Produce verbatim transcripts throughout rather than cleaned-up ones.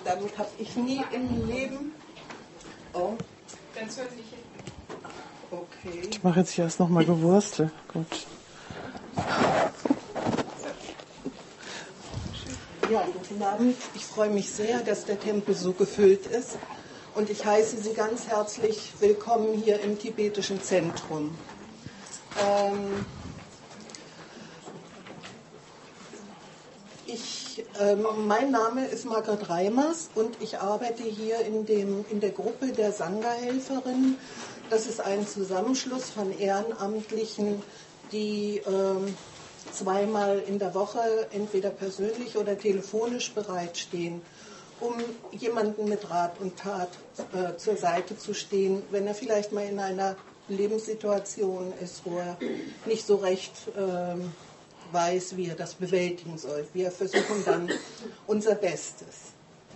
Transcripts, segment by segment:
Damit habe ich nie im Leben... Oh. Ganz höflich. Okay. Ich mache jetzt hier erst nochmal Gewurstel. Gut. Ja, guten Abend. Ich freue mich sehr, dass der Tempel so gefüllt ist. Und ich heiße Sie ganz herzlich willkommen hier im tibetischen Zentrum. Ähm, ich, ähm, mein Name ist Margret Reimers und ich arbeite hier in, dem, in der Gruppe der Sangha-Helferinnen. Das ist ein Zusammenschluss von Ehrenamtlichen, die ähm, zweimal in der Woche entweder persönlich oder telefonisch bereitstehen, um jemanden mit Rat und Tat äh, zur Seite zu stehen, wenn er vielleicht mal in einer Lebenssituation ist, wo er nicht so recht äh, weiß, wie er das bewältigen soll. Wir versuchen dann unser Bestes.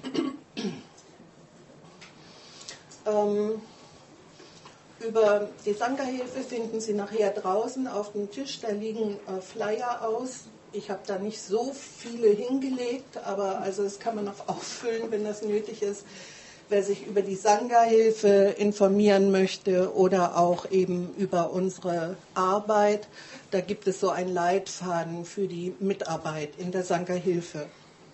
ähm, Über die Sangha-Hilfe finden Sie nachher draußen auf dem Tisch, da liegen äh, Flyer aus. Ich habe da nicht so viele hingelegt, aber also das kann man noch auffüllen, wenn das nötig ist. Wer sich über die Sangha-Hilfe informieren möchte oder auch eben über unsere Arbeit, da gibt es so einen Leitfaden für die Mitarbeit in der Sangha-Hilfe.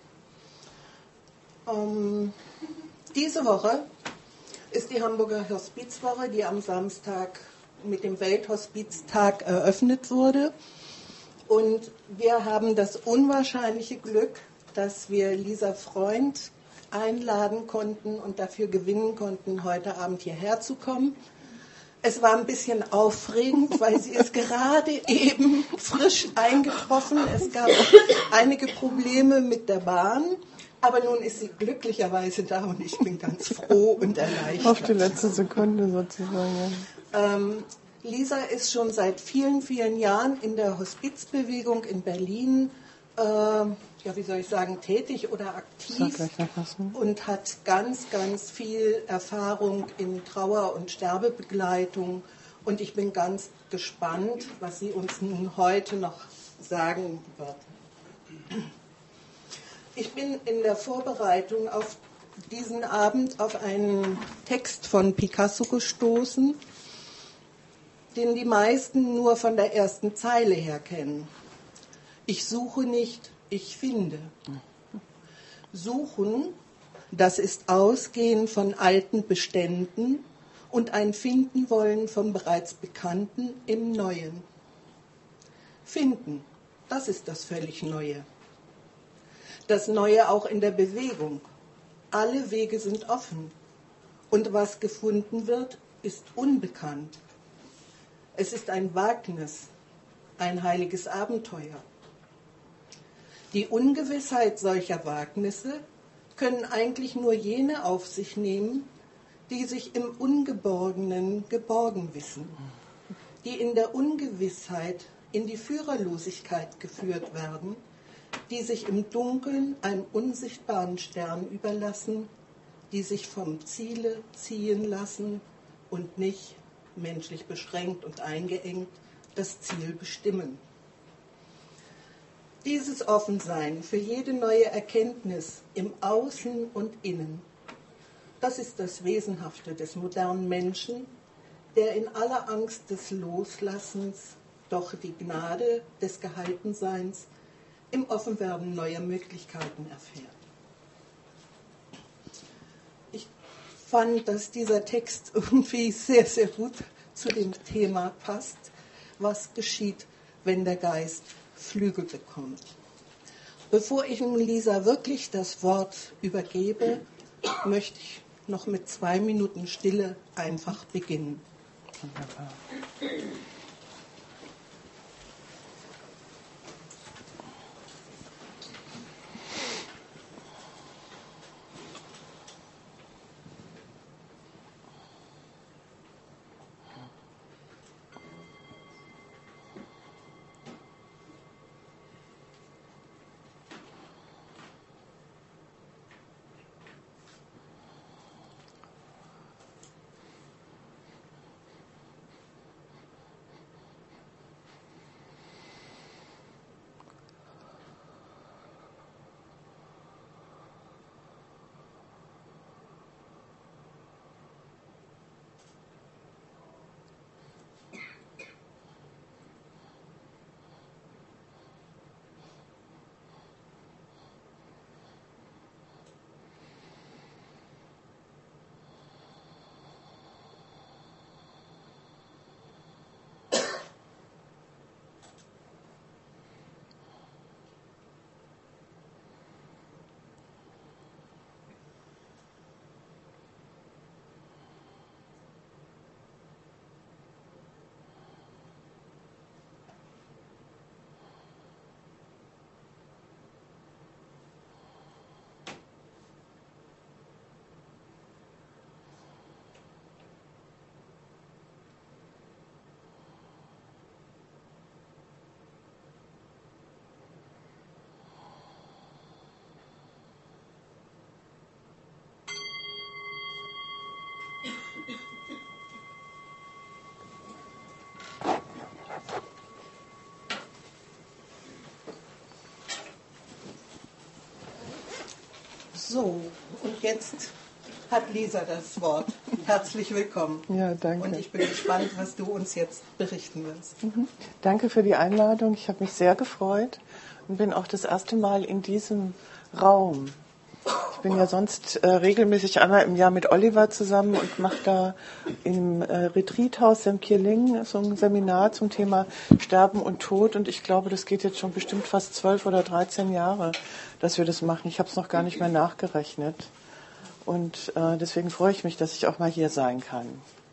Ähm, diese Woche ist die Hamburger Hospizwoche, die am Samstag mit dem Welthospiztag eröffnet wurde. Und wir haben das unwahrscheinliche Glück, dass wir Lisa Freund einladen konnten und dafür gewinnen konnten, heute Abend hierher zu kommen. Es war ein bisschen aufregend, weil sie ist gerade eben frisch eingetroffen. Es gab einige Probleme mit der Bahn. Aber nun ist sie glücklicherweise da und ich bin ganz froh und erleichtert. Auf die letzte Sekunde sozusagen. Ähm, Lisa ist schon seit vielen, vielen Jahren in der Hospizbewegung in Berlin, äh, ja, wie soll ich sagen, tätig oder aktiv und hat ganz, ganz viel Erfahrung in Trauer- und Sterbebegleitung. Und ich bin ganz gespannt, was sie uns nun heute noch sagen wird. Ich bin in der Vorbereitung auf diesen Abend auf einen Text von Picasso gestoßen, den die meisten nur von der ersten Zeile her kennen. Ich suche nicht, ich finde. Suchen, das ist Ausgehen von alten Beständen und ein Finden wollen vom bereits Bekannten im Neuen. Finden, das ist das völlig Neue. Das Neue auch in der Bewegung. Alle Wege sind offen. Und was gefunden wird, ist unbekannt. Es ist ein Wagnis, ein heiliges Abenteuer. Die Ungewissheit solcher Wagnisse können eigentlich nur jene auf sich nehmen, die sich im Ungeborgenen geborgen wissen, die in der Ungewissheit in die Führerlosigkeit geführt werden, die sich im Dunkeln einem unsichtbaren Stern überlassen, die sich vom Ziele ziehen lassen und nicht, menschlich beschränkt und eingeengt, das Ziel bestimmen. Dieses Offensein für jede neue Erkenntnis im Außen und Innen, das ist das Wesenhafte des modernen Menschen, der in aller Angst des Loslassens doch die Gnade des Gehaltenseins im Offenwerden neuer Möglichkeiten erfährt. Ich fand, dass dieser Text irgendwie sehr, sehr gut zu dem Thema passt, was geschieht, wenn der Geist Flügel bekommt. Bevor ich nun Lisa wirklich das Wort übergebe, möchte ich noch mit zwei Minuten Stille einfach beginnen. Wunderbar. So, und jetzt hat Lisa das Wort. Herzlich willkommen. Ja, danke. Und ich bin gespannt, was du uns jetzt berichten wirst. Mhm. Danke für die Einladung. Ich habe mich sehr gefreut und bin auch das erste Mal in diesem Raum. Ich bin ja sonst äh, regelmäßig einmal im Jahr mit Oliver zusammen und mache da im äh, Retreathaus Semkirling so ein Seminar zum Thema Sterben und Tod. Und ich glaube, das geht jetzt schon bestimmt fast zwölf oder dreizehn Jahre, dass wir das machen. Ich habe es noch gar nicht mehr nachgerechnet. Und äh, deswegen freue ich mich, dass ich auch mal hier sein kann.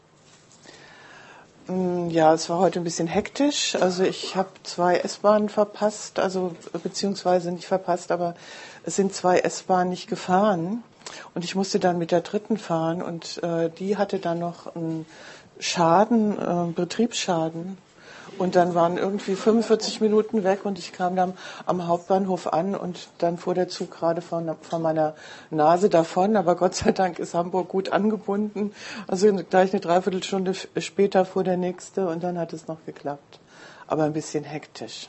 Ja, es war heute ein bisschen hektisch. Also ich habe zwei S-Bahnen verpasst, also beziehungsweise nicht verpasst, aber es sind zwei S-Bahnen nicht gefahren. Und ich musste dann mit der dritten fahren und äh, die hatte dann noch einen Schaden, äh, Betriebsschaden. Und dann waren irgendwie fünfundvierzig Minuten weg und ich kam dann am Hauptbahnhof an und dann fuhr der Zug gerade von, von meiner Nase davon. Aber Gott sei Dank ist Hamburg gut angebunden. Also gleich eine Dreiviertelstunde später fuhr der nächste und dann hat es noch geklappt. Aber ein bisschen hektisch.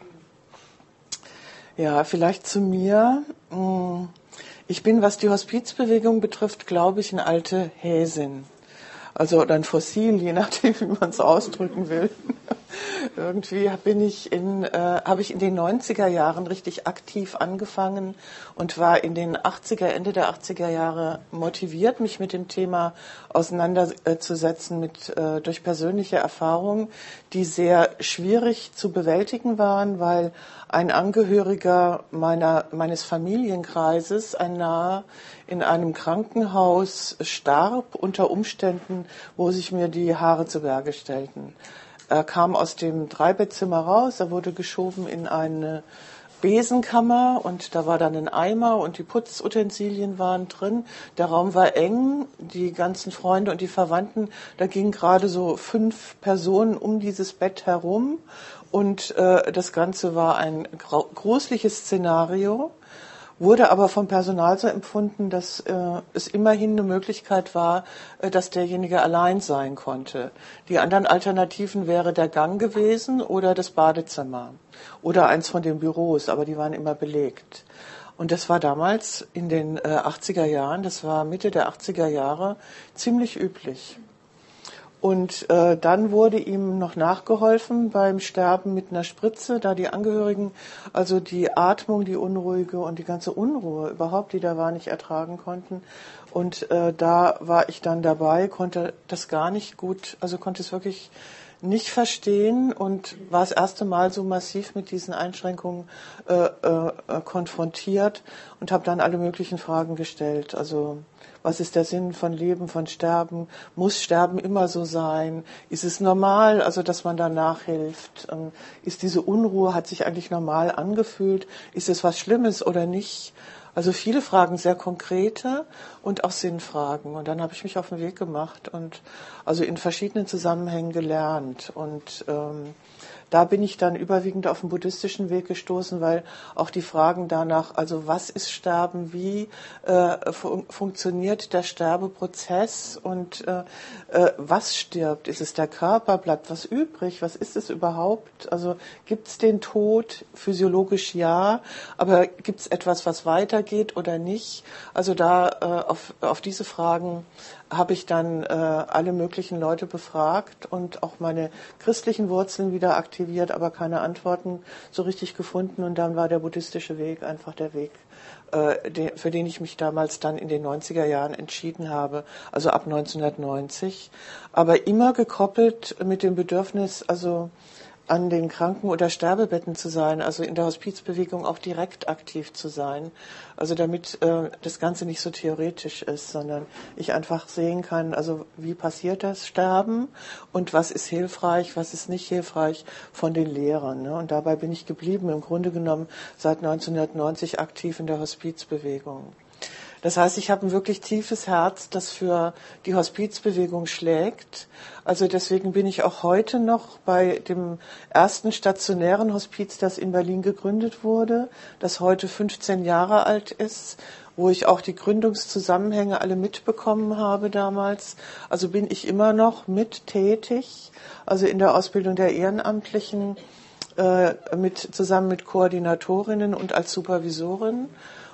Ja, vielleicht zu mir. Ich bin, was die Hospizbewegung betrifft, glaube ich, eine alte Häsin. Also oder ein Fossil, je nachdem, wie man es ausdrücken will. Irgendwie bin ich in, äh, habe ich in den neunziger Jahren richtig aktiv angefangen und war in den achtziger, Ende der achtziger Jahre motiviert, mich mit dem Thema auseinanderzusetzen, mit, äh, durch persönliche Erfahrungen, die sehr schwierig zu bewältigen waren, weil ein Angehöriger meiner, meines Familienkreises, ein Naher, in einem Krankenhaus starb unter Umständen, wo sich mir die Haare zu Berge stellten. Er kam aus dem Dreibettzimmer raus, er wurde geschoben in eine Besenkammer und da war dann ein Eimer und die Putzutensilien waren drin. Der Raum war eng, die ganzen Freunde und die Verwandten, da gingen gerade so fünf Personen um dieses Bett herum und äh, das Ganze war ein gruseliges Szenario. Wurde aber vom Personal so empfunden, dass äh, es immerhin eine Möglichkeit war, äh, dass derjenige allein sein konnte. Die anderen Alternativen wäre der Gang gewesen oder das Badezimmer oder eins von den Büros, aber die waren immer belegt. Und das war damals in den äh, achtziger Jahren, das war Mitte der achtziger Jahre, ziemlich üblich. Und äh, dann wurde ihm noch nachgeholfen beim Sterben mit einer Spritze, da die Angehörigen also die Atmung, die unruhige und die ganze Unruhe überhaupt, die da war, nicht ertragen konnten. Und äh, da war ich dann dabei, konnte das gar nicht gut, also konnte es wirklich nicht verstehen und war das erste Mal so massiv mit diesen Einschränkungen äh, äh, konfrontiert und habe dann alle möglichen Fragen gestellt. Also was ist der Sinn von Leben, von Sterben? Muss Sterben immer so sein? Ist es normal, also dass man da nachhilft? Ist diese Unruhe, hat sich eigentlich normal angefühlt? Ist es was Schlimmes oder nicht? Also viele Fragen, sehr konkrete und auch Sinnfragen. Und dann habe ich mich auf den Weg gemacht und also in verschiedenen Zusammenhängen gelernt. Und ähm, da bin ich dann überwiegend auf den buddhistischen Weg gestoßen, weil auch die Fragen danach, also was ist Sterben, wie äh, fun- funktioniert der Sterbeprozess und äh, äh, was stirbt? Ist es der Körper? Bleibt was übrig? Was ist es überhaupt? Also gibt es den Tod? Physiologisch ja, aber gibt es etwas, was weitergeht oder nicht? Also da äh, auf, auf diese Fragen habe ich dann äh, alle möglichen Leute befragt und auch meine christlichen Wurzeln wieder aktiviert, aber keine Antworten so richtig gefunden. Und dann war der buddhistische Weg einfach der Weg, äh, de, für den ich mich damals dann in den neunziger Jahren entschieden habe, also ab neunzehnhundertneunzig. Aber immer gekoppelt mit dem Bedürfnis, also an den Kranken- oder Sterbebetten zu sein, also in der Hospizbewegung auch direkt aktiv zu sein. Also damit äh, das Ganze nicht so theoretisch ist, sondern ich einfach sehen kann, also wie passiert das Sterben und was ist hilfreich, was ist nicht hilfreich von den Lehrern. Ne? Und dabei bin ich geblieben, im Grunde genommen seit neunzehnhundertneunzig aktiv in der Hospizbewegung. Das heißt, ich habe ein wirklich tiefes Herz, das für die Hospizbewegung schlägt. Also deswegen bin ich auch heute noch bei dem ersten stationären Hospiz, das in Berlin gegründet wurde, das heute fünfzehn Jahre alt ist, wo ich auch die Gründungszusammenhänge alle mitbekommen habe damals. Also bin ich immer noch mit tätig, also in der Ausbildung der Ehrenamtlichen, äh, mit, zusammen mit Koordinatorinnen und als Supervisorin.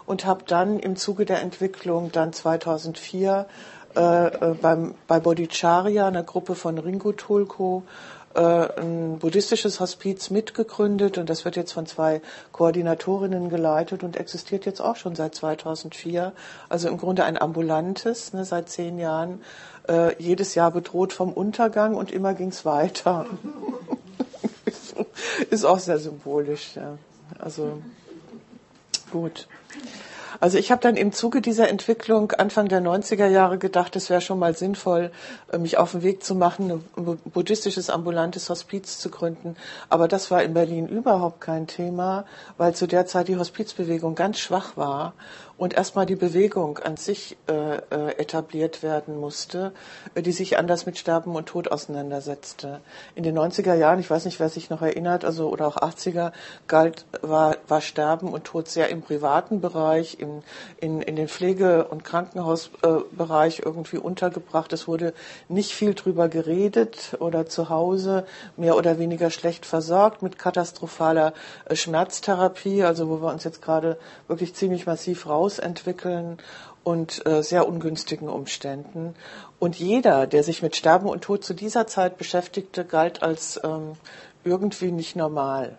und habe dann im Zuge der Entwicklung dann zweitausendvier äh, beim, bei Bodhicharya, einer Gruppe von Ringu Tulku, ein buddhistisches Hospiz mitgegründet und das wird jetzt von zwei Koordinatorinnen geleitet und existiert jetzt auch schon seit zweitausendvier. Also im Grunde ein ambulantes, ne, seit zehn Jahren, äh, jedes Jahr bedroht vom Untergang und immer ging es weiter. Ist auch sehr symbolisch. Ja. Also gut. Also ich habe dann im Zuge dieser Entwicklung Anfang der neunziger Jahre gedacht, es wäre schon mal sinnvoll, mich auf den Weg zu machen, ein buddhistisches ambulantes Hospiz zu gründen. Aber das war in Berlin überhaupt kein Thema, weil zu der Zeit die Hospizbewegung ganz schwach war und erstmal die Bewegung an sich äh, äh, etabliert werden musste, die sich anders mit Sterben und Tod auseinandersetzte. In den neunziger Jahren, ich weiß nicht, wer sich noch erinnert, also oder auch achtziger, galt, war, war Sterben und Tod sehr im privaten Bereich, im, in, in den Pflege- und Krankenhausbereich äh, irgendwie untergebracht. Es wurde nicht viel drüber geredet oder zu Hause mehr oder weniger schlecht versorgt mit katastrophaler äh, Schmerztherapie, also wo wir uns jetzt gerade wirklich ziemlich massiv raus entwickeln und äh, sehr ungünstigen Umständen. Und jeder, der sich mit Sterben und Tod zu dieser Zeit beschäftigte, galt als ähm, irgendwie nicht normal.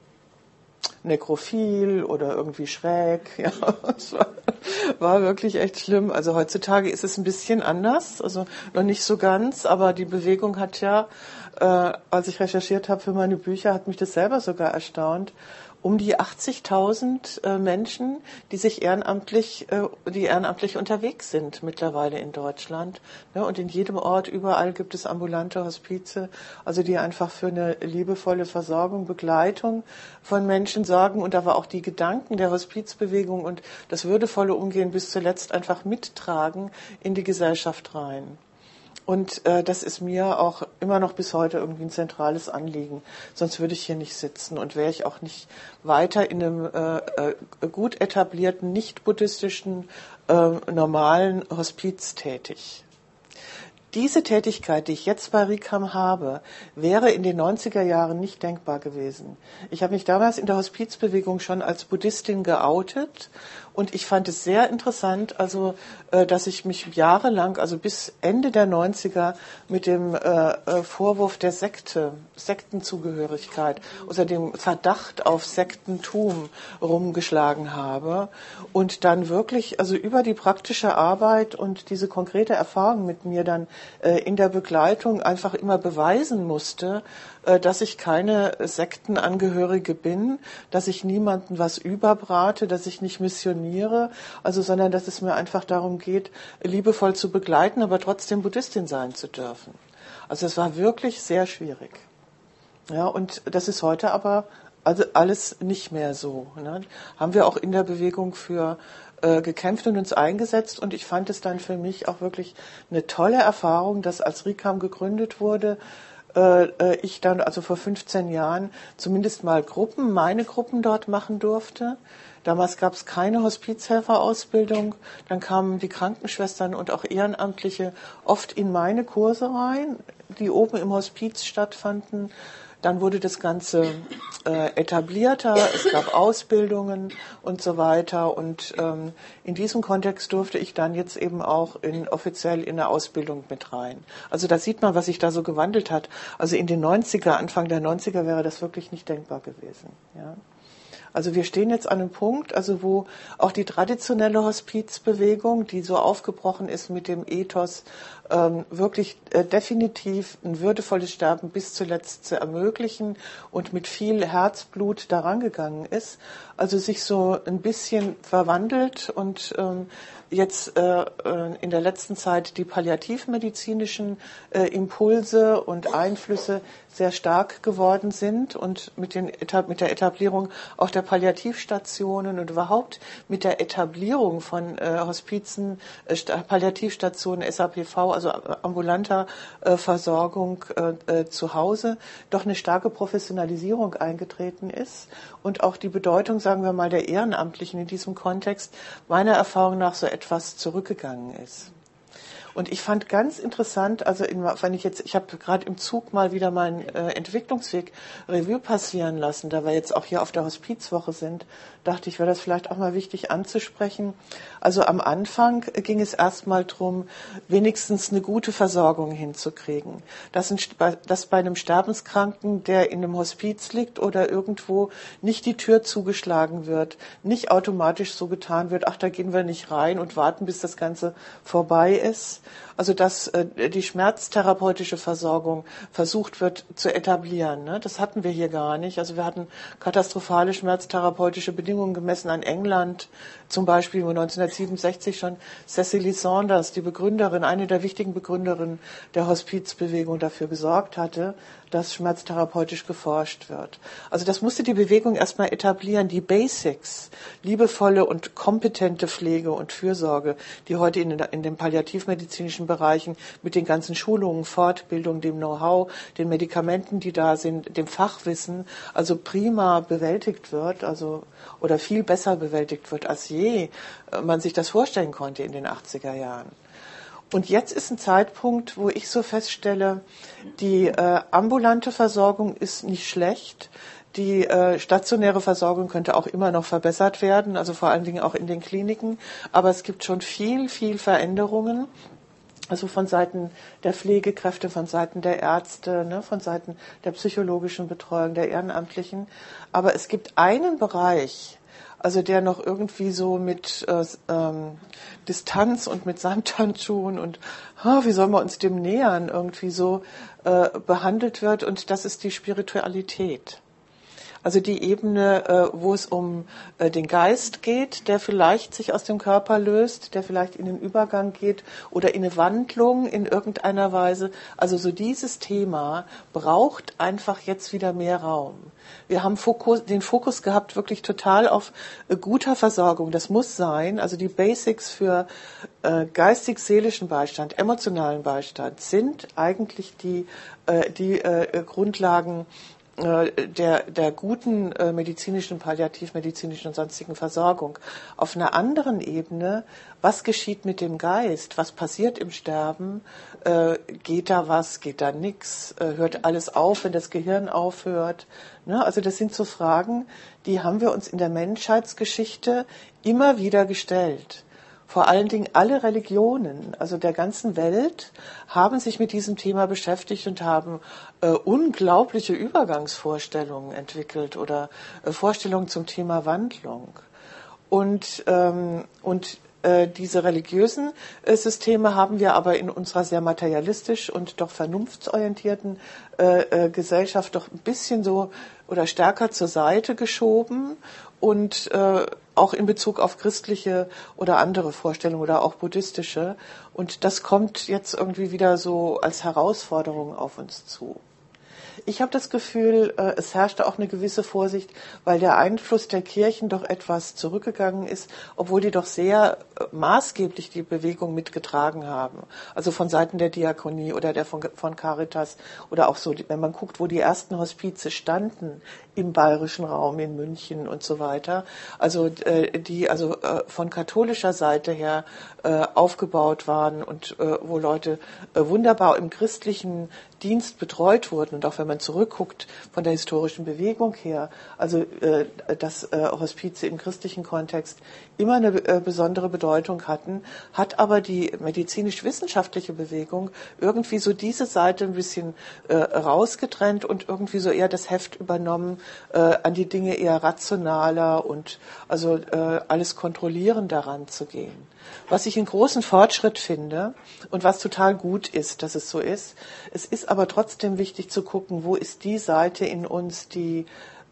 Nekrophil oder irgendwie schräg. Ja, es war, war wirklich echt schlimm. Also heutzutage ist es ein bisschen anders, also noch nicht so ganz, aber die Bewegung hat ja, äh, als ich recherchiert habe für meine Bücher, hat mich das selber sogar erstaunt, um die achtzigtausend äh, Menschen, die sich ehrenamtlich, äh, die ehrenamtlich unterwegs sind mittlerweile in Deutschland. Ne? Und in jedem Ort, überall gibt es ambulante Hospize, also die einfach für eine liebevolle Versorgung, Begleitung von Menschen sorgen. Und da war auch die Gedanken der Hospizbewegung und das würdevolle Umgehen bis zuletzt einfach mittragen in die Gesellschaft rein. Und äh, das ist mir auch immer noch bis heute irgendwie ein zentrales Anliegen. Sonst würde ich hier nicht sitzen und wäre ich auch nicht weiter in einem äh, äh, gut etablierten, nicht buddhistischen, äh, normalen Hospiz tätig. Diese Tätigkeit, die ich jetzt bei RIKAM habe, wäre in den neunziger Jahren nicht denkbar gewesen. Ich habe mich damals in der Hospizbewegung schon als Buddhistin geoutet und ich fand es sehr interessant, also dass ich mich jahrelang, also bis Ende der neunziger, mit dem äh, Vorwurf der Sekte, Sektenzugehörigkeit oder dem Verdacht auf Sektentum rumgeschlagen habe und dann wirklich, also über die praktische Arbeit und diese konkrete Erfahrung mit mir dann äh, in der Begleitung einfach immer beweisen musste, äh, dass ich keine Sektenangehörige bin, dass ich niemandem was überbrate, dass ich nicht missioniere, also sondern dass es mir einfach darum geht, liebevoll zu begleiten, aber trotzdem Buddhistin sein zu dürfen. Also es war wirklich sehr schwierig. Ja, und das ist heute aber also alles nicht mehr so. Ne? Haben wir auch in der Bewegung für äh, gekämpft und uns eingesetzt und ich fand es dann für mich auch wirklich eine tolle Erfahrung, dass als RIKAM gegründet wurde, äh, ich dann also vor fünfzehn Jahren zumindest mal Gruppen, meine Gruppen dort machen durfte. Damals gab es keine Hospizhelferausbildung. Dann kamen die Krankenschwestern und auch Ehrenamtliche oft in meine Kurse rein, die oben im Hospiz stattfanden. Dann wurde das Ganze äh, etablierter, es gab Ausbildungen und so weiter. Und ähm, in diesem Kontext durfte ich dann jetzt eben auch in, offiziell in der Ausbildung mit rein. Also da sieht man, was sich da so gewandelt hat. Also in den neunziger, Anfang der neunziger wäre das wirklich nicht denkbar gewesen. Ja. Also wir stehen jetzt an einem Punkt, also wo auch die traditionelle Hospizbewegung, die so aufgebrochen ist mit dem Ethos, ähm, wirklich äh, definitiv ein würdevolles Sterben bis zuletzt zu ermöglichen und mit viel Herzblut daran gegangen ist, also sich so ein bisschen verwandelt und ähm, jetzt äh, in der letzten Zeit die palliativmedizinischen äh, Impulse und Einflüsse sehr stark geworden sind und mit, den, mit der Etablierung auch der Palliativstationen und überhaupt mit der Etablierung von äh, Hospizen, äh, Palliativstationen, S A P V, also ambulanter äh, Versorgung äh, äh, zu Hause, doch eine starke Professionalisierung eingetreten ist und auch die Bedeutung, sagen wir mal, der Ehrenamtlichen in diesem Kontext meiner Erfahrung nach so etwas zurückgegangen ist. Und ich fand ganz interessant, also in, wenn ich jetzt, ich habe gerade im Zug mal wieder meinen äh, Entwicklungsweg Revue passieren lassen, da wir jetzt auch hier auf der Hospizwoche sind, dachte ich, wäre das vielleicht auch mal wichtig anzusprechen. Also am Anfang ging es erstmal darum, wenigstens eine gute Versorgung hinzukriegen. Dass, ein, dass bei einem Sterbenskranken, der in einem Hospiz liegt oder irgendwo, nicht die Tür zugeschlagen wird, nicht automatisch so getan wird, ach, da gehen wir nicht rein und warten, bis das Ganze vorbei ist. Also dass äh, die schmerztherapeutische Versorgung versucht wird zu etablieren. Ne? Das hatten wir hier gar nicht. Also wir hatten katastrophale schmerztherapeutische Bedingungen gemessen an England, zum Beispiel wo neunzehnhundertsiebenundsechzig schon Cecily Saunders, die Begründerin, eine der wichtigen Begründerinnen der Hospizbewegung, dafür gesorgt hatte, dass schmerztherapeutisch geforscht wird. Also das musste die Bewegung erstmal etablieren, die Basics, liebevolle und kompetente Pflege und Fürsorge, die heute in den, in den palliativmedizinischen Bereichen mit den ganzen Schulungen, Fortbildung, dem Know-how, den Medikamenten, die da sind, dem Fachwissen, also prima bewältigt wird, also oder viel besser bewältigt wird, als je man sich das vorstellen konnte in den achtziger Jahren. Und jetzt ist ein Zeitpunkt, wo ich so feststelle, die äh, ambulante Versorgung ist nicht schlecht. Die äh, stationäre Versorgung könnte auch immer noch verbessert werden, also vor allen Dingen auch in den Kliniken. Aber es gibt schon viel, viel Veränderungen. Also von Seiten der Pflegekräfte, von Seiten der Ärzte, ne, von Seiten der psychologischen Betreuung, der Ehrenamtlichen. Aber es gibt einen Bereich, also der noch irgendwie so mit äh, ähm, Distanz und mit Samthandschuhen und oh, wie soll man uns dem nähern, irgendwie so äh, behandelt wird. Und das ist die Spiritualität. Also die Ebene, äh, wo es um äh, den Geist geht, der vielleicht sich aus dem Körper löst, der vielleicht in den Übergang geht oder in eine Wandlung in irgendeiner Weise. Also so dieses Thema braucht einfach jetzt wieder mehr Raum. Wir haben Fokus, den Fokus gehabt wirklich total auf äh, guter Versorgung. Das muss sein. Also die Basics für äh, geistig-seelischen Beistand, emotionalen Beistand sind eigentlich die, äh, die äh, Grundlagen der, der guten äh, medizinischen, palliativmedizinischen und sonstigen Versorgung. Auf einer anderen Ebene, was geschieht mit dem Geist? Was passiert im Sterben? Äh, geht da was? Geht da nichts? Äh, hört alles auf, wenn das Gehirn aufhört? Ne? Also das sind so Fragen, die haben wir uns in der Menschheitsgeschichte immer wieder gestellt. Vor allen Dingen alle Religionen, also der ganzen Welt, haben sich mit diesem Thema beschäftigt und haben äh, unglaubliche Übergangsvorstellungen entwickelt oder äh, Vorstellungen zum Thema Wandlung. Und, ähm, und äh, diese religiösen äh, Systeme haben wir aber in unserer sehr materialistisch und doch vernunftsorientierten äh, äh, Gesellschaft doch ein bisschen so oder stärker zur Seite geschoben und äh, auch in Bezug auf christliche oder andere Vorstellungen oder auch buddhistische. Und das kommt jetzt irgendwie wieder so als Herausforderung auf uns zu. Ich habe das Gefühl, es herrschte auch eine gewisse Vorsicht, weil der Einfluss der Kirchen doch etwas zurückgegangen ist, obwohl die doch sehr maßgeblich die Bewegung mitgetragen haben. Also von Seiten der Diakonie oder der von, von Caritas oder auch so, wenn man guckt, wo die ersten Hospize standen im bayerischen Raum, in München und so weiter. Also die also von katholischer Seite her aufgebaut waren und wo Leute wunderbar im christlichen Dienst betreut wurden. Und auch wenn man zurückguckt von der historischen Bewegung her, also äh, dass äh, Hospize im christlichen Kontext immer eine äh, besondere Bedeutung hatten, hat aber die medizinisch-wissenschaftliche Bewegung irgendwie so diese Seite ein bisschen äh, rausgetrennt und irgendwie so eher das Heft übernommen, äh, an die Dinge eher rationaler und also äh, alles kontrollieren daran zu gehen. Was ich einen großen Fortschritt finde und was total gut ist, dass es so ist. Es ist aber trotzdem wichtig zu gucken, wo ist die Seite in uns, die,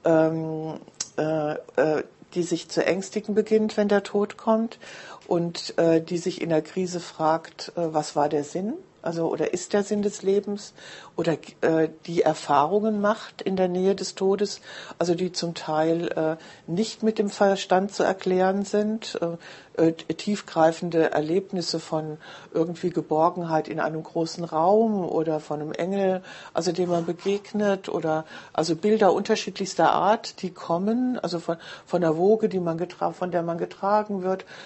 ähm, äh, äh, die sich zu ängstigen beginnt, wenn der Tod kommt und äh, die sich in der Krise fragt, äh, was war der Sinn? Also oder ist der Sinn des Lebens oder äh, die Erfahrungen macht in der Nähe des Todes, also die zum Teil äh, nicht mit dem Verstand zu erklären sind, äh, äh, tiefgreifende Erlebnisse von irgendwie Geborgenheit in einem großen Raum oder von einem Engel, also dem man begegnet oder also Bilder unterschiedlichster Art, die kommen, also von von der Woge, die man getra- von der man getragen wird, von einem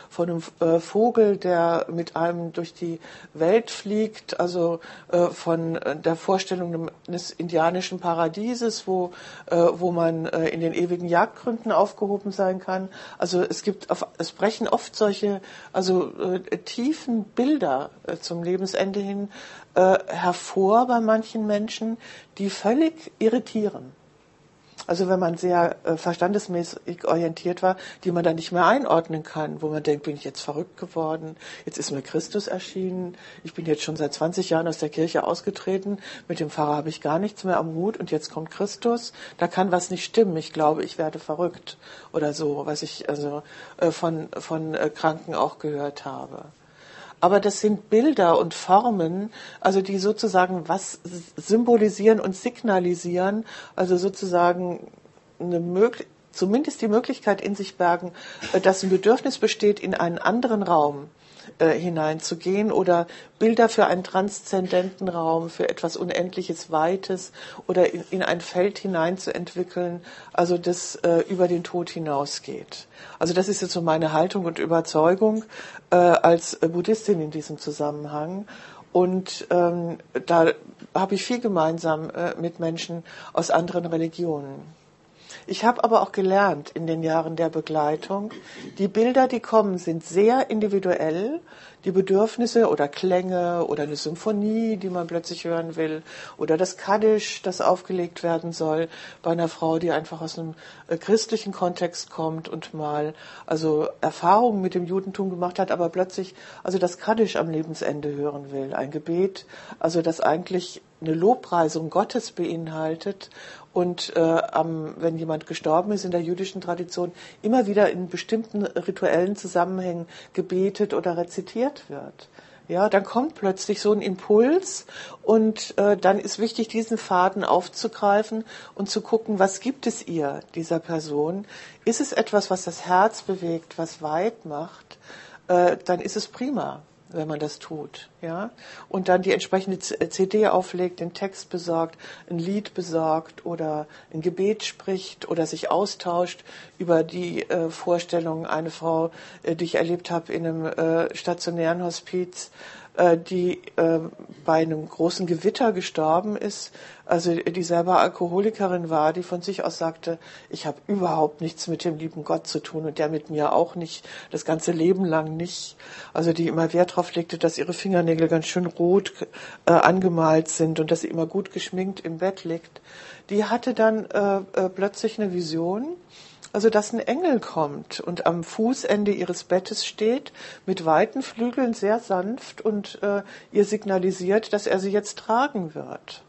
äh, Vogel, der mit einem durch die Welt fliegt, also äh, von äh, der Vorstellung des indianischen Paradieses, wo, äh, wo man äh, in den ewigen Jagdgründen aufgehoben sein kann. Also es gibt, auf, es brechen oft solche, also äh, tiefen Bilder äh, zum Lebensende hin äh, hervor bei manchen Menschen, die völlig irritieren. Also wenn man sehr äh, verstandesmäßig orientiert war, die man dann nicht mehr einordnen kann, wo man denkt, bin ich jetzt verrückt geworden, jetzt ist mir Christus erschienen, ich bin jetzt schon seit zwanzig Jahren aus der Kirche ausgetreten, mit dem Pfarrer habe ich gar nichts mehr am Hut und jetzt kommt Christus, da kann was nicht stimmen, ich glaube, ich werde verrückt oder so, was ich also äh, von, von äh, Kranken auch gehört habe. Aber das sind Bilder und Formen, also die sozusagen was symbolisieren und signalisieren, also sozusagen eine mög- zumindest die Möglichkeit in sich bergen, dass ein Bedürfnis besteht, in einen anderen Raum äh, hineinzugehen oder Bilder für einen transzendenten Raum, für etwas Unendliches, Weites oder in, in ein Feld hineinzuentwickeln, also das äh, über den Tod hinausgeht. Also das ist jetzt so meine Haltung und Überzeugung äh, als Buddhistin in diesem Zusammenhang. Und ähm, da habe ich viel gemeinsam äh, mit Menschen aus anderen Religionen. Ich habe aber auch gelernt in den Jahren der Begleitung, die Bilder, die kommen, sind sehr individuell. Die Bedürfnisse oder Klänge oder eine Symphonie, die man plötzlich hören will, oder das Kaddisch, das aufgelegt werden soll bei einer Frau, die einfach aus einem äh, christlichen Kontext kommt und mal also Erfahrungen mit dem Judentum gemacht hat, aber plötzlich also das Kaddisch am Lebensende hören will. Ein Gebet, also das eigentlich eine Lobpreisung Gottes beinhaltet und äh, am, wenn jemand gestorben ist in der jüdischen Tradition, immer wieder in bestimmten rituellen Zusammenhängen gebetet oder rezitiert wird. Ja, dann kommt plötzlich so ein Impuls und äh, dann ist wichtig, diesen Faden aufzugreifen und zu gucken, was gibt es ihr, dieser Person? Ist es etwas, was das Herz bewegt, was weit macht? Äh, dann ist es prima, wenn man das tut, ja, und dann die entsprechende C D auflegt, den Text besorgt, ein Lied besorgt oder ein Gebet spricht oder sich austauscht über die äh, Vorstellung. Eine Frau, äh, die ich erlebt habe in einem äh, stationären Hospiz, äh, die äh, bei einem großen Gewitter gestorben ist, also die selber Alkoholikerin war, die von sich aus sagte, ich habe überhaupt nichts mit dem lieben Gott zu tun und der mit mir auch nicht, das ganze Leben lang nicht. Also die immer Wert darauf legte, dass ihre Fingernägel ganz schön rot äh, angemalt sind und dass sie immer gut geschminkt im Bett liegt. Die hatte dann äh, äh, plötzlich eine Vision, also dass ein Engel kommt und am Fußende ihres Bettes steht, mit weiten Flügeln, sehr sanft und äh, ihr signalisiert, dass er sie jetzt tragen wird.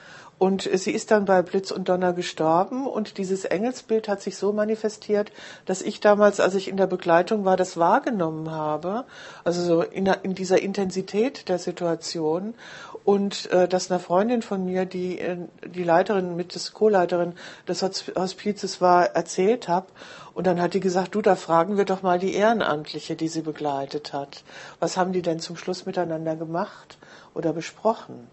Und sie ist dann bei Blitz und Donner gestorben und dieses Engelsbild hat sich so manifestiert, dass ich damals, als ich in der Begleitung war, das wahrgenommen habe, also so in, in dieser Intensität der Situation und äh, dass einer Freundin von mir, die die Leiterin, mit des Co-Leiterin des Hospizes war, erzählt habe. Und dann hat die gesagt, du, da fragen wir doch mal die Ehrenamtliche, die sie begleitet hat. Was haben die denn zum Schluss miteinander gemacht oder besprochen?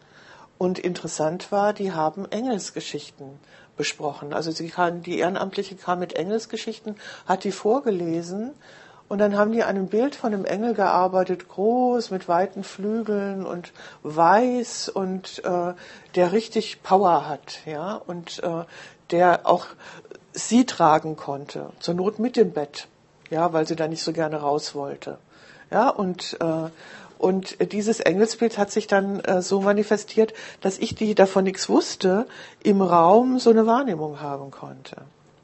Und interessant war, die haben Engelsgeschichten besprochen. Also sie kam, die Ehrenamtliche kam mit Engelsgeschichten, hat die vorgelesen und dann haben die an einem Bild von einem Engel gearbeitet, groß, mit weiten Flügeln und weiß und äh, der richtig Power hat, ja, und äh, der auch sie tragen konnte, zur Not mit dem Bett, ja, weil sie da nicht so gerne raus wollte, ja, und äh, Und dieses Engelsbild hat sich dann äh, so manifestiert, dass ich, die davon nichts wusste, im Raum so eine Wahrnehmung haben konnte.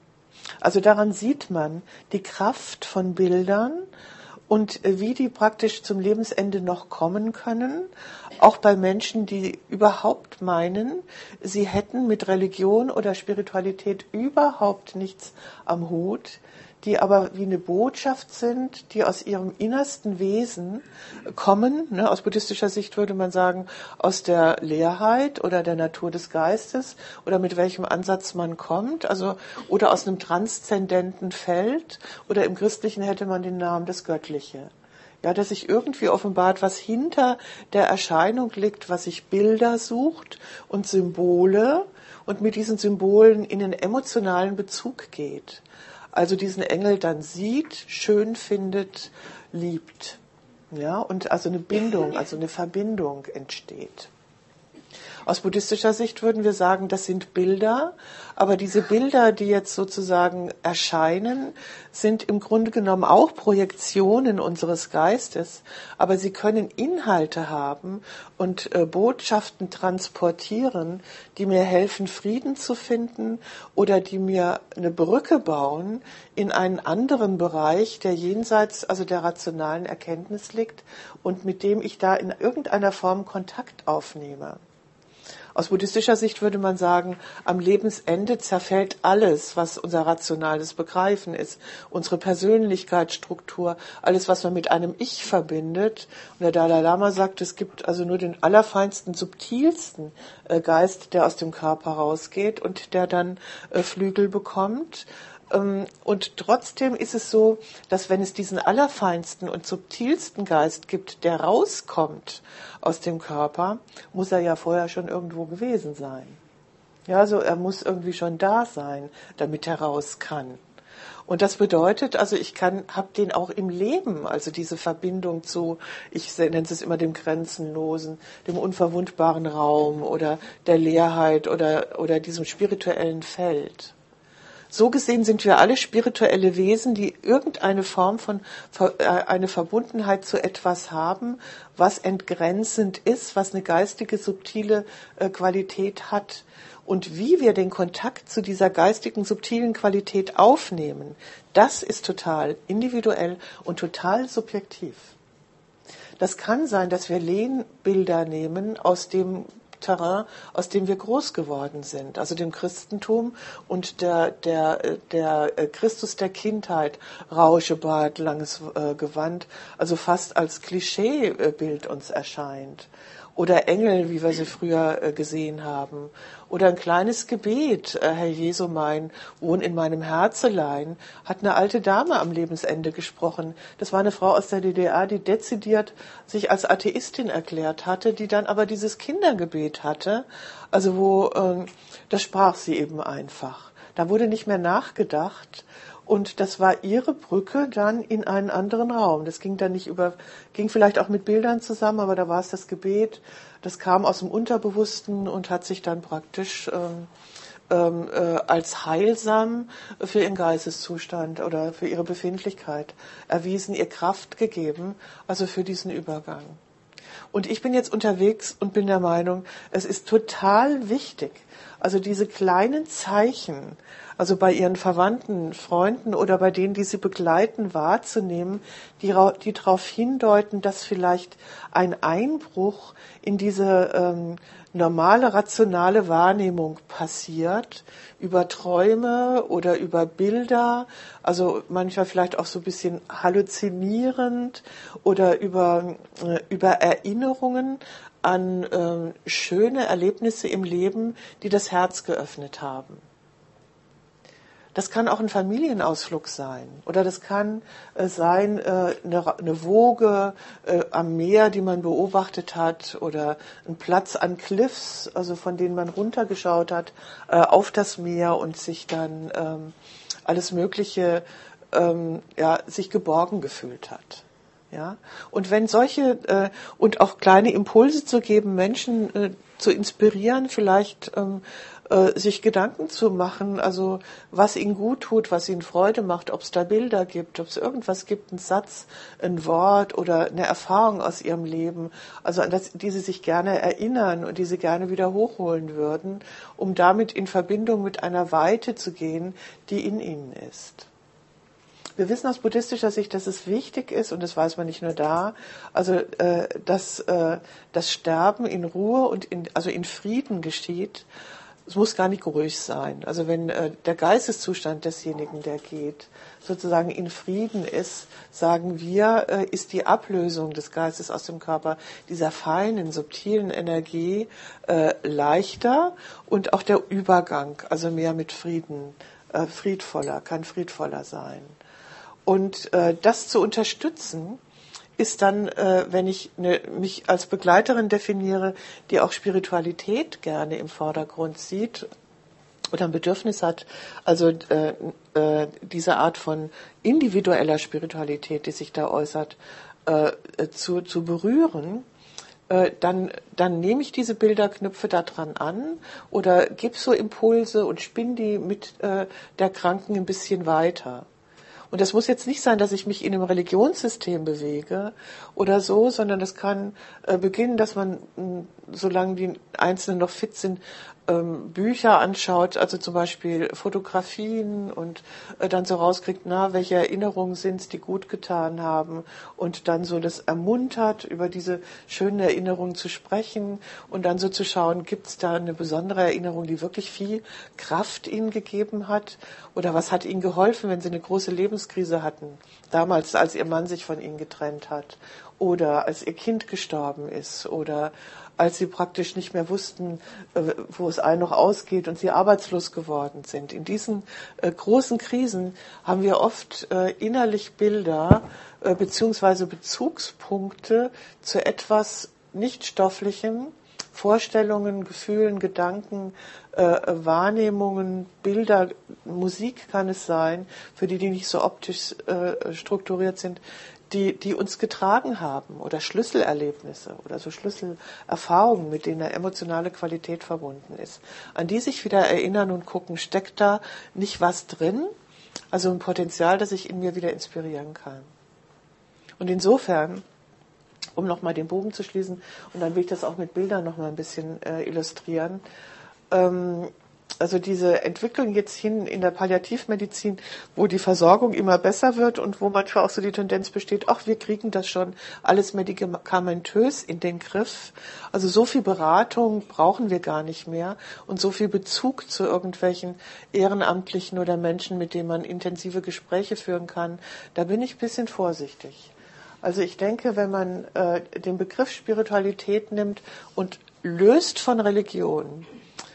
Also daran sieht man die Kraft von Bildern und äh, wie die praktisch zum Lebensende noch kommen können, auch bei Menschen, die überhaupt meinen, sie hätten mit Religion oder Spiritualität überhaupt nichts am Hut, die aber wie eine Botschaft sind, die aus ihrem innersten Wesen kommen. Ne? Aus buddhistischer Sicht würde man sagen, aus der Leerheit oder der Natur des Geistes oder mit welchem Ansatz man kommt, also oder aus einem transzendenten Feld oder im Christlichen hätte man den Namen das Göttliche. Ja, dass sich irgendwie offenbart, was hinter der Erscheinung liegt, was sich Bilder sucht und Symbole und mit diesen Symbolen in den emotionalen Bezug geht. also diesen Engel dann sieht, schön findet, liebt. Ja, und also eine Bindung, also eine Verbindung entsteht. Aus buddhistischer Sicht würden wir sagen, das sind Bilder, aber diese Bilder, die jetzt sozusagen erscheinen, sind im Grunde genommen auch Projektionen unseres Geistes, aber sie können Inhalte haben und äh, Botschaften transportieren, die mir helfen, Frieden zu finden oder die mir eine Brücke bauen in einen anderen Bereich, der jenseits, also der rationalen Erkenntnis liegt und mit dem ich da in irgendeiner Form Kontakt aufnehme. Aus buddhistischer Sicht würde man sagen, am Lebensende zerfällt alles, was unser rationales Begreifen ist, unsere Persönlichkeitsstruktur, alles, was man mit einem Ich verbindet. Und der Dalai Lama sagt, es gibt also nur den allerfeinsten, subtilsten Geist, der aus dem Körper rausgeht und der dann Flügel bekommt. Und trotzdem ist es so, dass wenn es diesen allerfeinsten und subtilsten Geist gibt, der rauskommt aus dem Körper, muss er ja vorher schon irgendwo gewesen sein. Ja, also er muss irgendwie schon da sein, damit er raus kann. Und das bedeutet, also ich kann, habe den auch im Leben, also diese Verbindung zu, ich nenne es immer dem Grenzenlosen, dem unverwundbaren Raum oder der Leerheit oder oder diesem spirituellen Feld. So gesehen sind wir alle spirituelle Wesen, die irgendeine Form von, eine Verbundenheit zu etwas haben, was entgrenzend ist, was eine geistige, subtile Qualität hat. Und wie wir den Kontakt zu dieser geistigen, subtilen Qualität aufnehmen, das ist total individuell und total subjektiv. Das kann sein, dass wir Lehnbilder nehmen aus dem Terrain, aus dem wir groß geworden sind, also dem Christentum und der, der, der Christus der Kindheit, Rauschebart, langes äh, Gewand, also fast als Klischeebild uns erscheint. Oder Engel, wie wir sie früher äh, gesehen haben. Oder ein kleines Gebet, äh, Herr Jesu mein, wohn in meinem Herzelein, hat eine alte Dame am Lebensende gesprochen. Das war eine Frau aus der D D R, die dezidiert sich als Atheistin erklärt hatte, die dann aber dieses Kindergebet hatte, also wo, äh, das sprach sie eben einfach. Da wurde nicht mehr nachgedacht. Und das war ihre Brücke dann in einen anderen Raum. Das ging dann nicht über, ging vielleicht auch mit Bildern zusammen, aber da war es das Gebet. Das kam aus dem Unterbewussten und hat sich dann praktisch ähm, ähm, äh, als heilsam für ihren Geisteszustand oder für ihre Befindlichkeit erwiesen, ihr Kraft gegeben, also für diesen Übergang. Und ich bin jetzt unterwegs und bin der Meinung, es ist total wichtig, also diese kleinen Zeichen, also bei ihren Verwandten, Freunden oder bei denen, die sie begleiten, wahrzunehmen, die, die darauf hindeuten, dass vielleicht ein Einbruch in diese ähm, normale, rationale Wahrnehmung passiert, über Träume oder über Bilder, also manchmal vielleicht auch so ein bisschen halluzinierend oder über, äh, über Erinnerungen an äh, schöne Erlebnisse im Leben, die das Herz geöffnet haben. Das kann auch ein Familienausflug sein oder das kann äh, sein äh, eine, eine Woge äh, am Meer, die man beobachtet hat oder ein Platz an Cliffs, also von denen man runtergeschaut hat äh, auf das Meer und sich dann ähm, alles Mögliche, ähm, ja, sich geborgen gefühlt hat. Ja, und wenn solche äh, und auch kleine Impulse zu geben, Menschen äh, zu inspirieren, vielleicht ähm, äh, sich Gedanken zu machen, also was ihnen gut tut, was ihnen Freude macht, ob es da Bilder gibt, ob es irgendwas gibt, einen Satz, ein Wort oder eine Erfahrung aus ihrem Leben, also an das, die sie sich gerne erinnern und die sie gerne wieder hochholen würden, um damit in Verbindung mit einer Weite zu gehen, die in ihnen ist. Wir wissen aus buddhistischer Sicht, dass es wichtig ist, und das weiß man nicht nur da, also äh, dass äh, das Sterben in Ruhe und in, also in Frieden geschieht. Es muss gar nicht ruhig sein. Also wenn äh, der Geisteszustand desjenigen, der geht, sozusagen in Frieden ist, sagen wir, äh, ist die Ablösung des Geistes aus dem Körper, dieser feinen, subtilen Energie äh, leichter und auch der Übergang, also mehr mit Frieden, äh, friedvoller, kann friedvoller sein. Und äh, das zu unterstützen, ist dann, äh, wenn ich ne, mich als Begleiterin definiere, die auch Spiritualität gerne im Vordergrund sieht oder ein Bedürfnis hat, also äh, äh, diese Art von individueller Spiritualität, die sich da äußert, äh, zu, zu berühren, äh, dann, dann nehme ich diese Bilder, knüpfe da dran an oder gebe so Impulse und spinne die mit äh, der Kranken ein bisschen weiter. Und das muss jetzt nicht sein, dass ich mich in einem Religionssystem bewege oder so, sondern das kann äh, beginnen, dass man, mh, solange die Einzelnen noch fit sind, ähm, Bücher anschaut, also zum Beispiel Fotografien und äh, dann so rauskriegt, na, welche Erinnerungen sind es, die gut getan haben und dann so das ermuntert, über diese schönen Erinnerungen zu sprechen und dann so zu schauen, gibt es da eine besondere Erinnerung, die wirklich viel Kraft ihnen gegeben hat oder was hat ihnen geholfen, wenn sie eine große Lebenskrise hatten, damals, als ihr Mann sich von ihnen getrennt hat oder als ihr Kind gestorben ist oder als sie praktisch nicht mehr wussten, wo es allen noch ausgeht und sie arbeitslos geworden sind. In diesen äh, großen Krisen haben wir oft äh, innerlich Bilder äh, beziehungsweise Bezugspunkte zu etwas Nichtstofflichem, Vorstellungen, Gefühlen, Gedanken, äh, Wahrnehmungen, Bilder, Musik kann es sein, für die, die nicht so optisch äh, strukturiert sind, die, die uns getragen haben oder Schlüsselerlebnisse oder so Schlüsselerfahrungen, mit denen eine emotionale Qualität verbunden ist, an die sich wieder erinnern und gucken, steckt da nicht was drin, also ein Potenzial, das ich in mir wieder inspirieren kann. Und insofern, um nochmal den Bogen zu schließen, und dann will ich das auch mit Bildern nochmal ein bisschen äh, illustrieren, ähm, also diese Entwicklung jetzt hin in der Palliativmedizin, wo die Versorgung immer besser wird und wo manchmal auch so die Tendenz besteht, ach, wir kriegen das schon alles medikamentös in den Griff. Also so viel Beratung brauchen wir gar nicht mehr und so viel Bezug zu irgendwelchen Ehrenamtlichen oder Menschen, mit denen man intensive Gespräche führen kann. Da bin ich ein bisschen vorsichtig. Also ich denke, wenn man äh, den Begriff Spiritualität nimmt und löst von Religion,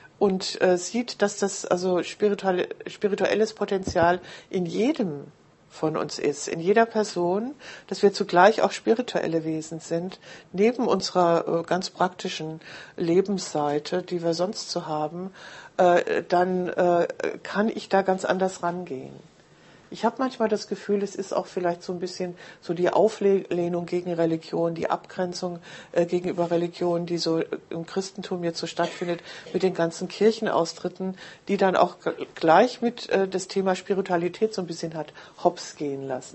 und äh, sieht, dass das also spirituelle, spirituelles Potenzial in jedem von uns ist, in jeder Person, dass wir zugleich auch spirituelle Wesen sind, neben unserer äh, ganz praktischen Lebensseite, die wir sonst so haben, äh, dann äh, kann ich da ganz anders rangehen. Ich habe manchmal das Gefühl, es ist auch vielleicht so ein bisschen so die Auflehnung gegen Religion, die Abgrenzung äh, gegenüber Religion, die so im Christentum jetzt so stattfindet, mit den ganzen Kirchenaustritten, die dann auch g- gleich mit äh, das Thema Spiritualität so ein bisschen hat hops gehen lassen.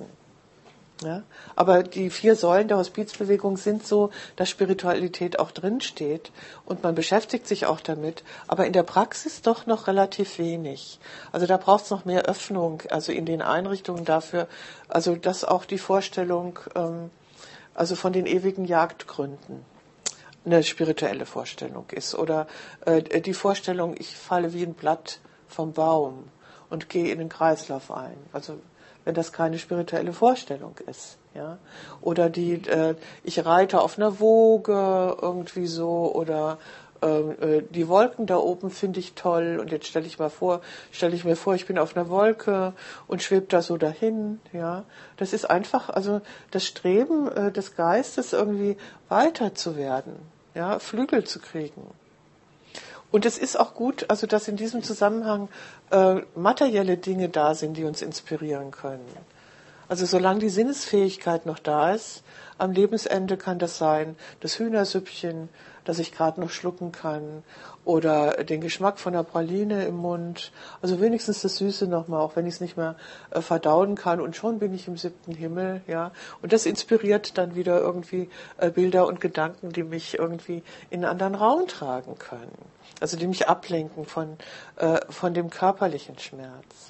Ja? Aber die vier Säulen der Hospizbewegung sind so, dass Spiritualität auch drinsteht und man beschäftigt sich auch damit, aber in der Praxis doch noch relativ wenig. Also da braucht es noch mehr Öffnung, also in den Einrichtungen dafür, also dass auch die Vorstellung, ähm, also von den ewigen Jagdgründen eine spirituelle Vorstellung ist oder äh, die Vorstellung, ich falle wie ein Blatt vom Baum und gehe in den Kreislauf ein. Also wenn das keine spirituelle Vorstellung ist, ja, oder die, äh, ich reite auf einer Woge irgendwie so, oder äh, die Wolken da oben finde ich toll und jetzt stelle ich mal vor, stelle ich mir vor, ich bin auf einer Wolke und schwebe da so dahin, ja, das ist einfach, also das Streben äh, des Geistes irgendwie weiter zu werden, ja, Flügel zu kriegen. Und es ist auch gut, also dass in diesem Zusammenhang äh, materielle Dinge da sind, die uns inspirieren können. Also solange die Sinnesfähigkeit noch da ist, am Lebensende kann das sein, das Hühnersüppchen, das ich gerade noch schlucken kann, oder den Geschmack von einer Praline im Mund, also wenigstens das Süße nochmal, auch wenn ich es nicht mehr äh, verdauen kann, und schon bin ich im siebten Himmel, ja. Und das inspiriert dann wieder irgendwie äh, Bilder und Gedanken, die mich irgendwie in einen anderen Raum tragen können. Also die mich ablenken von, äh, von dem körperlichen Schmerz.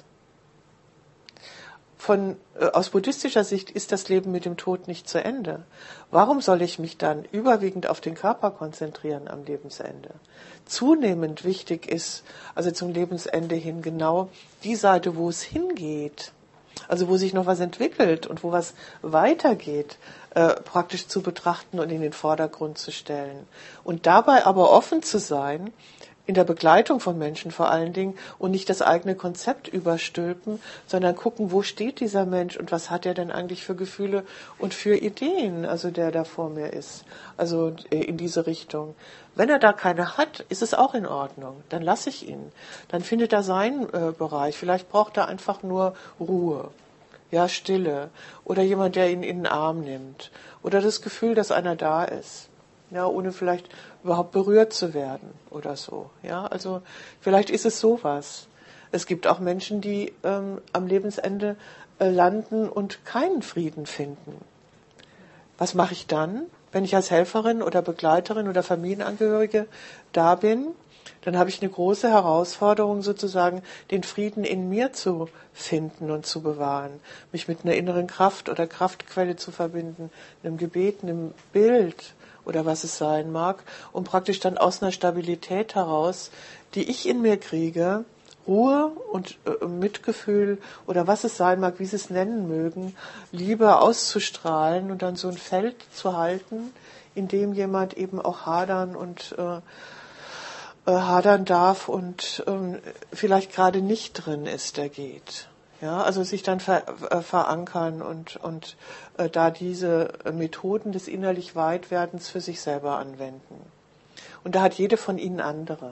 Von, äh, aus buddhistischer Sicht ist das Leben mit dem Tod nicht zu Ende. Warum soll ich mich dann überwiegend auf den Körper konzentrieren am Lebensende? Zunehmend wichtig ist, also zum Lebensende hin genau die Seite, wo es hingeht, also wo sich noch was entwickelt und wo was weitergeht, äh, praktisch zu betrachten und in den Vordergrund zu stellen. Und dabei aber offen zu sein, in der Begleitung von Menschen vor allen Dingen und nicht das eigene Konzept überstülpen, sondern gucken, wo steht dieser Mensch und was hat er denn eigentlich für Gefühle und für Ideen, also der da vor mir ist, also in diese Richtung. Wenn er da keine hat, ist es auch in Ordnung, dann lasse ich ihn, dann findet er seinen äh, Bereich, vielleicht braucht er einfach nur Ruhe. Ja, Stille oder jemand, der ihn in den Arm nimmt oder das Gefühl, dass einer da ist, ja, ohne vielleicht überhaupt berührt zu werden oder so. Ja, also vielleicht ist es sowas. Es gibt auch Menschen, die ähm, am Lebensende äh, landen und keinen Frieden finden. Was mache ich dann, wenn ich als Helferin oder Begleiterin oder Familienangehörige da bin? Dann habe ich eine große Herausforderung, sozusagen den Frieden in mir zu finden und zu bewahren, mich mit einer inneren Kraft oder Kraftquelle zu verbinden, einem Gebet, einem Bild oder was es sein mag, um praktisch dann aus einer Stabilität heraus, die ich in mir kriege, Ruhe und äh, Mitgefühl oder was es sein mag, wie Sie es nennen mögen, Liebe auszustrahlen und dann so ein Feld zu halten, in dem jemand eben auch hadern und äh, hadern darf und ähm, vielleicht gerade nicht drin ist, der geht. Ja, also sich dann ver, äh, verankern und, und äh, da diese Methoden des innerlich Weitwerdens für sich selber anwenden. Und da hat jede von ihnen andere.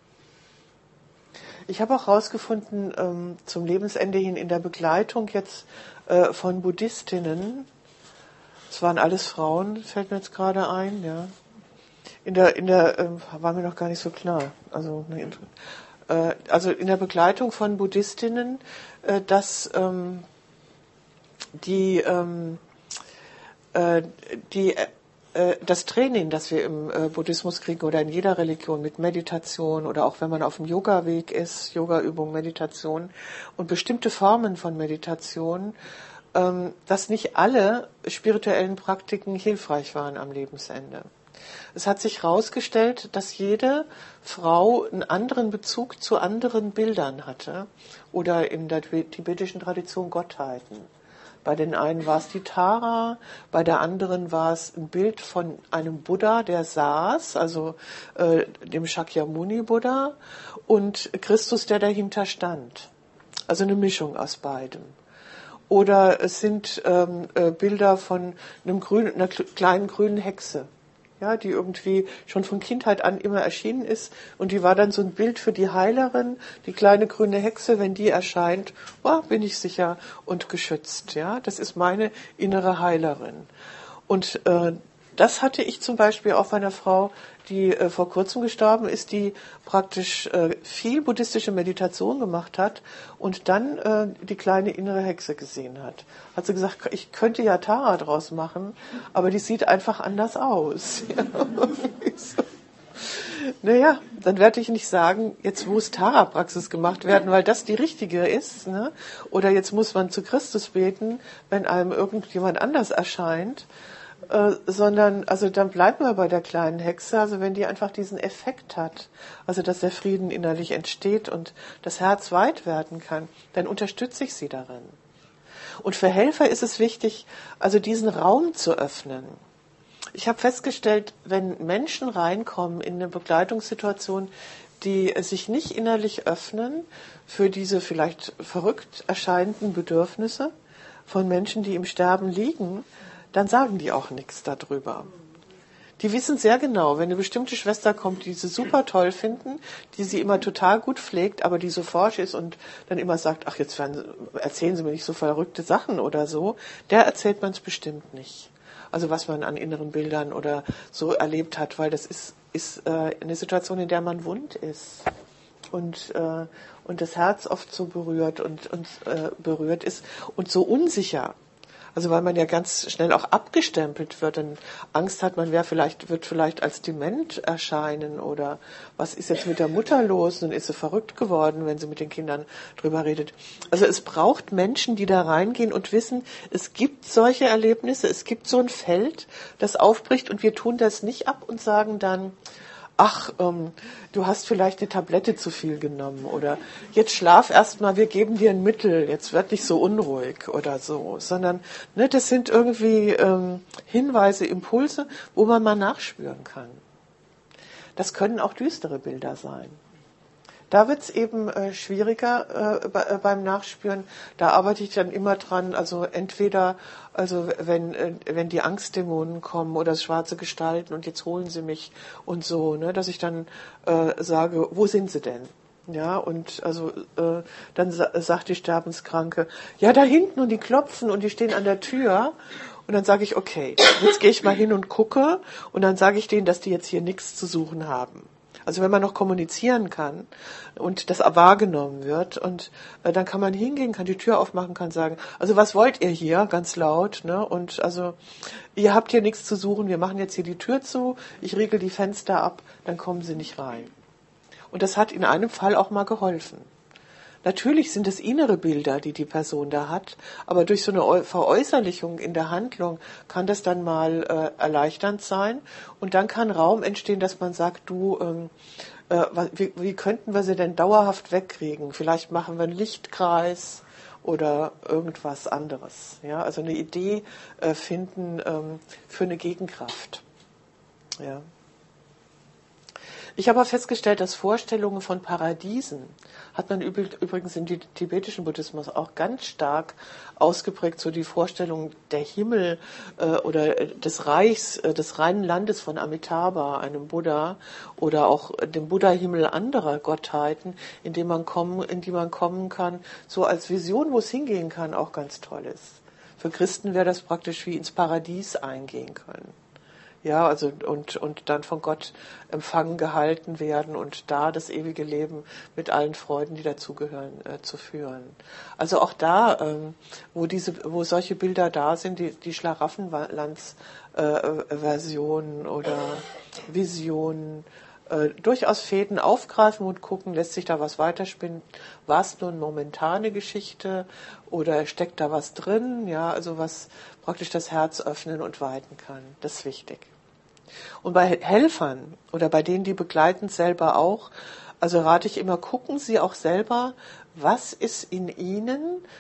Ich habe auch herausgefunden, ähm, zum Lebensende hin in der Begleitung jetzt äh, von Buddhistinnen, es waren alles Frauen, fällt mir jetzt gerade ein, ja, In der, in der, äh, war mir noch gar nicht so klar. Also, äh, also in der Begleitung von Buddhistinnen, äh, dass ähm, die, ähm, äh, die, äh, das Training, das wir im äh, Buddhismus kriegen oder in jeder Religion mit Meditation oder auch wenn man auf dem Yoga-Weg ist, Yoga-Übung, Meditation und bestimmte Formen von Meditation, ähm, dass nicht alle spirituellen Praktiken hilfreich waren am Lebensende. Es hat sich herausgestellt, dass jede Frau einen anderen Bezug zu anderen Bildern hatte oder in der tibetischen Tradition Gottheiten. Bei den einen war es die Tara, bei der anderen war es ein Bild von einem Buddha, der saß, also äh, dem Shakyamuni-Buddha, und Christus, der dahinter stand. Also eine Mischung aus beidem. Oder es sind ähm, äh, Bilder von einem grünen, einer kleinen grünen Hexe. Ja, die irgendwie schon von Kindheit an immer erschienen ist. Und die war dann so ein Bild für die Heilerin, die kleine grüne Hexe. Wenn die erscheint, oh, bin ich sicher und geschützt. Ja, das ist meine innere Heilerin. Und äh, das hatte ich zum Beispiel auch bei einer Frau, die äh, vor kurzem gestorben ist, die praktisch äh, viel buddhistische Meditation gemacht hat und dann äh, die kleine innere Hexe gesehen hat. Hat sie gesagt, ich könnte ja Tara draus machen, aber die sieht einfach anders aus. So. Naja, dann werde ich nicht sagen, jetzt muss Tara-Praxis gemacht werden, weil das die richtige ist. Ne? Oder jetzt muss man zu Christus beten, wenn einem irgendjemand anders erscheint. Äh, sondern, also dann bleiben wir bei der kleinen Hexe, also wenn die einfach diesen Effekt hat, also dass der Frieden innerlich entsteht und das Herz weit werden kann, dann unterstütze ich sie darin. Und für Helfer ist es wichtig, also diesen Raum zu öffnen. Ich habe festgestellt, wenn Menschen reinkommen in eine Begleitungssituation, die sich nicht innerlich öffnen für diese vielleicht verrückt erscheinenden Bedürfnisse von Menschen, die im Sterben liegen, dann sagen die auch nichts darüber. Die wissen sehr genau, wenn eine bestimmte Schwester kommt, die sie super toll finden, die sie immer total gut pflegt, aber die so forsch ist und dann immer sagt, ach, jetzt werden, erzählen Sie mir nicht so verrückte Sachen oder so, der erzählt man es bestimmt nicht. Also was man an inneren Bildern oder so erlebt hat, weil das ist, ist äh, eine Situation, in der man wund ist und, äh, und das Herz oft so berührt und, und äh, berührt ist und so unsicher. Also weil man ja ganz schnell auch abgestempelt wird und Angst hat, man wäre vielleicht, wird vielleicht als dement erscheinen oder was ist jetzt mit der Mutter los und ist sie verrückt geworden, wenn sie mit den Kindern drüber redet. Also es braucht Menschen, die da reingehen und wissen, es gibt solche Erlebnisse, es gibt so ein Feld, das aufbricht und wir tun das nicht ab und sagen dann, ach, ähm, du hast vielleicht eine Tablette zu viel genommen oder jetzt schlaf erst mal, wir geben dir ein Mittel, jetzt werd nicht so unruhig oder so, sondern ne, das sind irgendwie ähm, Hinweise, Impulse, wo man mal nachspüren kann. Das können auch düstere Bilder sein. Da wird's eben äh, schwieriger äh, bei, äh, beim Nachspüren. Da arbeite ich dann immer dran. Also entweder, also wenn äh, wenn die Angstdämonen kommen oder schwarze Gestalten und jetzt holen sie mich und so, ne, dass ich dann äh, sage, wo sind sie denn? Ja, und also äh, dann sa- sagt die Sterbenskranke, ja, da hinten und die klopfen und die stehen an der Tür. Und dann sage ich, okay, jetzt gehe ich mal hin und gucke und dann sage ich denen, dass die jetzt hier nichts zu suchen haben. Also wenn man noch kommunizieren kann und das wahrgenommen wird und äh, dann kann man hingehen, kann die Tür aufmachen, kann sagen, also was wollt ihr hier, ganz laut, ne? Und also ihr habt hier nichts zu suchen, wir machen jetzt hier die Tür zu, ich riegel die Fenster ab, dann kommen sie nicht rein. Und das hat in einem Fall auch mal geholfen. Natürlich sind es innere Bilder, die die Person da hat, aber durch so eine Veräußerlichung in der Handlung kann das dann mal äh, erleichternd sein und dann kann Raum entstehen, dass man sagt, du, ähm, äh, wie, wie könnten wir sie denn dauerhaft wegkriegen? Vielleicht machen wir einen Lichtkreis oder irgendwas anderes. Ja, also eine Idee äh, finden ähm, für eine Gegenkraft. Ja. Ich habe aber festgestellt, dass Vorstellungen von Paradiesen hat man übrigens im tibetischen Buddhismus auch ganz stark ausgeprägt, so die Vorstellung der Himmel äh, oder des Reichs, äh, des reinen Landes von Amitabha, einem Buddha, oder auch dem Buddha-Himmel anderer Gottheiten, in die man kommen, in die man kommen kann, so als Vision, wo es hingehen kann, auch ganz toll ist. Für Christen wäre das praktisch wie ins Paradies eingehen können. Ja, also und und dann von Gott empfangen gehalten werden und da das ewige Leben mit allen Freuden, die dazugehören, äh, zu führen. Also auch da, ähm, wo diese, wo solche Bilder da sind, die die Schlaraffenlands-Versionen äh, oder Visionen, äh, durchaus Fäden aufgreifen und gucken, lässt sich da was weiterspinnen? War es nur eine momentane Geschichte oder steckt da was drin? Ja, also was praktisch das Herz öffnen und weiten kann. Das ist wichtig. Und bei Helfern oder bei denen, die begleiten selber auch, also rate ich immer, gucken Sie auch selber, was ist in Ihnen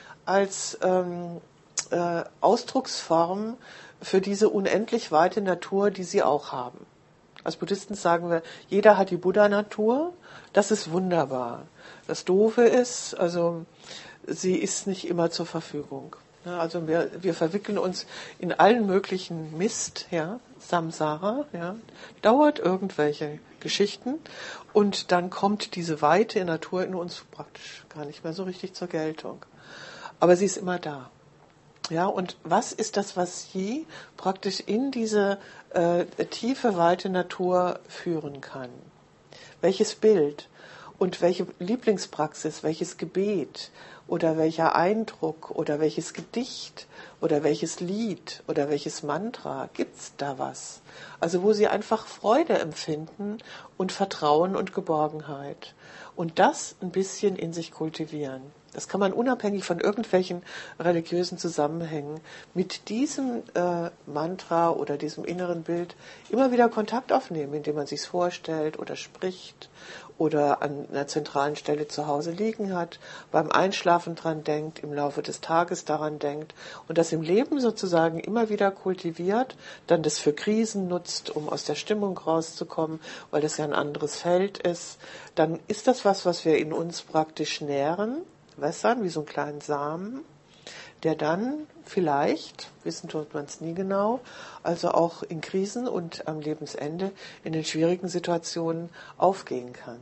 als ähm, äh, Ausdrucksform für diese unendlich weite Natur, die Sie auch haben. Als Buddhisten sagen wir, jeder hat die Buddha-Natur, das ist wunderbar. Das Doofe ist, also sie ist nicht immer zur Verfügung. Ja, also wir, wir verwickeln uns in allen möglichen Mist, ja, Samsara, ja, dauert irgendwelche Geschichten und dann kommt diese weite Natur in uns praktisch gar nicht mehr so richtig zur Geltung. Aber sie ist immer da. Ja, und was ist das, was sie praktisch in diese äh, tiefe, weite Natur führen kann? Welches Bild und welche Lieblingspraxis, welches Gebet oder welcher Eindruck oder welches Gedicht oder welches Lied oder welches Mantra, gibt's da was? Also wo sie einfach Freude empfinden und Vertrauen und Geborgenheit und das ein bisschen in sich kultivieren. Das kann man unabhängig von irgendwelchen religiösen Zusammenhängen mit diesem äh, Mantra oder diesem inneren Bild immer wieder Kontakt aufnehmen, indem man sich's vorstellt oder spricht oder an einer zentralen Stelle zu Hause liegen hat, beim Einschlafen dran denkt, im Laufe des Tages daran denkt und das im Leben sozusagen immer wieder kultiviert, dann das für Krisen nutzt, um aus der Stimmung rauszukommen, weil das ja ein anderes Feld ist, dann ist das was, was wir in uns praktisch nähren, wässern, wie so einen kleinen Samen, der dann vielleicht, wissen tut man es nie genau, also auch in Krisen und am Lebensende in den schwierigen Situationen aufgehen kann.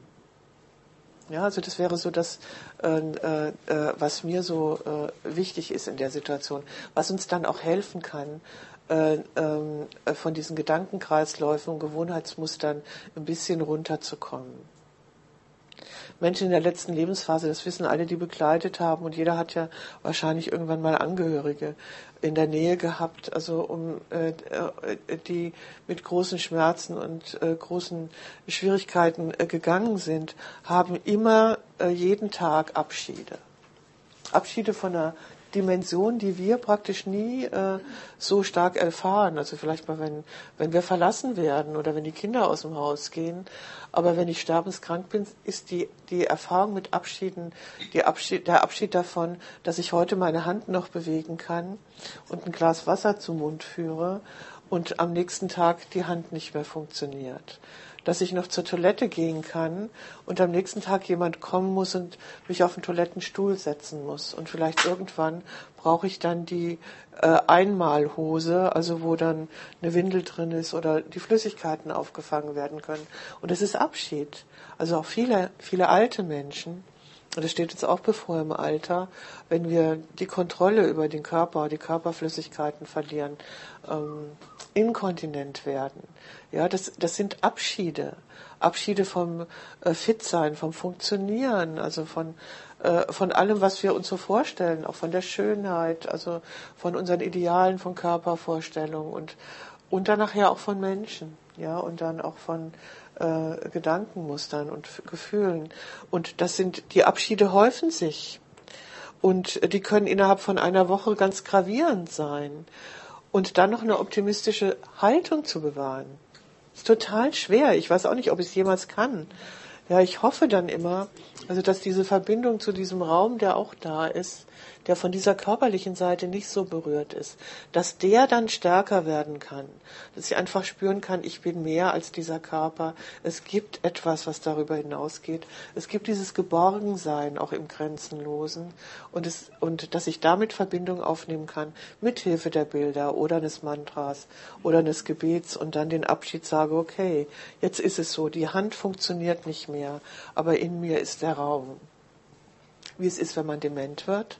Ja, also das wäre so das, äh, äh, was mir so äh, wichtig ist in der Situation, was uns dann auch helfen kann, äh, äh, von diesen Gedankenkreisläufen und Gewohnheitsmustern ein bisschen runterzukommen. Menschen in der letzten Lebensphase, das wissen alle, die begleitet haben und jeder hat ja wahrscheinlich irgendwann mal Angehörige in der Nähe gehabt, also um äh, die mit großen Schmerzen und äh, großen Schwierigkeiten äh, gegangen sind, haben immer äh, jeden Tag Abschiede. Abschiede von einer Dimension, die wir praktisch nie äh, so stark erfahren. Also vielleicht mal, wenn, wenn wir verlassen werden oder wenn die Kinder aus dem Haus gehen. Aber wenn ich sterbenskrank bin, ist die, die Erfahrung mit Abschieden, die Abschied, der Abschied davon, dass ich heute meine Hand noch bewegen kann und ein Glas Wasser zum Mund führe und am nächsten Tag die Hand nicht mehr funktioniert. Dass ich noch zur Toilette gehen kann und am nächsten Tag jemand kommen muss und mich auf den Toilettenstuhl setzen muss. Und vielleicht irgendwann brauche ich dann die äh, Einmalhose, also wo dann eine Windel drin ist oder die Flüssigkeiten aufgefangen werden können. Und das ist Abschied. Also auch viele, viele alte Menschen, und das steht uns auch bevor im Alter, wenn wir die Kontrolle über den Körper, die Körperflüssigkeiten verlieren, ähm, inkontinent werden. Ja, das, das sind Abschiede. Abschiede vom äh, Fitsein, vom Funktionieren, also von, äh, von allem, was wir uns so vorstellen, auch von der Schönheit, also von unseren Idealen, von Körpervorstellungen und, und dann nachher auch von Menschen, ja, und dann auch von äh, Gedankenmustern und Gefühlen. Und das sind, die Abschiede häufen sich. Und die können innerhalb von einer Woche ganz gravierend sein. Und dann noch eine optimistische Haltung zu bewahren. Ist total schwer. Ich weiß auch nicht, ob ich es jemals kann. Ja, ich hoffe dann immer, also dass diese Verbindung zu diesem Raum, der auch da ist, der von dieser körperlichen Seite nicht so berührt ist, dass der dann stärker werden kann. Dass ich einfach spüren kann, ich bin mehr als dieser Körper. Es gibt etwas, was darüber hinausgeht. Es gibt dieses Geborgensein auch im Grenzenlosen. Und, es, und dass ich damit Verbindung aufnehmen kann, mit Hilfe der Bilder oder des Mantras oder des Gebets und dann den Abschied sage, okay, jetzt ist es so, die Hand funktioniert nicht mehr, aber in mir ist der Raum. Wie es ist, wenn man dement wird,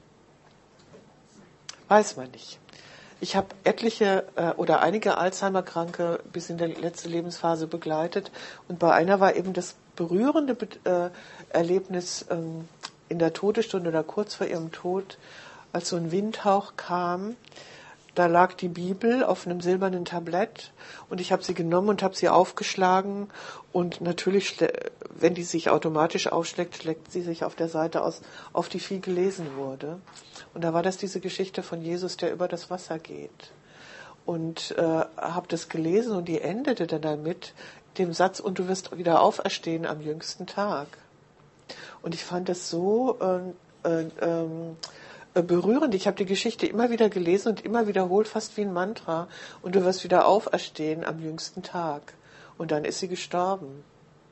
weiß man nicht. Ich habe etliche äh, oder einige Alzheimer-Kranke bis in die letzte Lebensphase begleitet und bei einer war eben das berührende äh, Erlebnis ähm, in der Todesstunde oder kurz vor ihrem Tod, als so ein Windhauch kam. Da lag die Bibel auf einem silbernen Tablett und ich habe sie genommen und habe sie aufgeschlagen und natürlich, wenn die sich automatisch aufschlägt, schlägt sie sich auf der Seite aus, auf die viel gelesen wurde. Und da war das diese Geschichte von Jesus, der über das Wasser geht. Und äh, habe das gelesen und die endete dann damit dem Satz, und du wirst wieder auferstehen am jüngsten Tag. Und ich fand das so äh, äh, ähm, berührend. Ich habe die Geschichte immer wieder gelesen und immer wiederholt, fast wie ein Mantra. Und du wirst wieder auferstehen am jüngsten Tag. Und dann ist sie gestorben.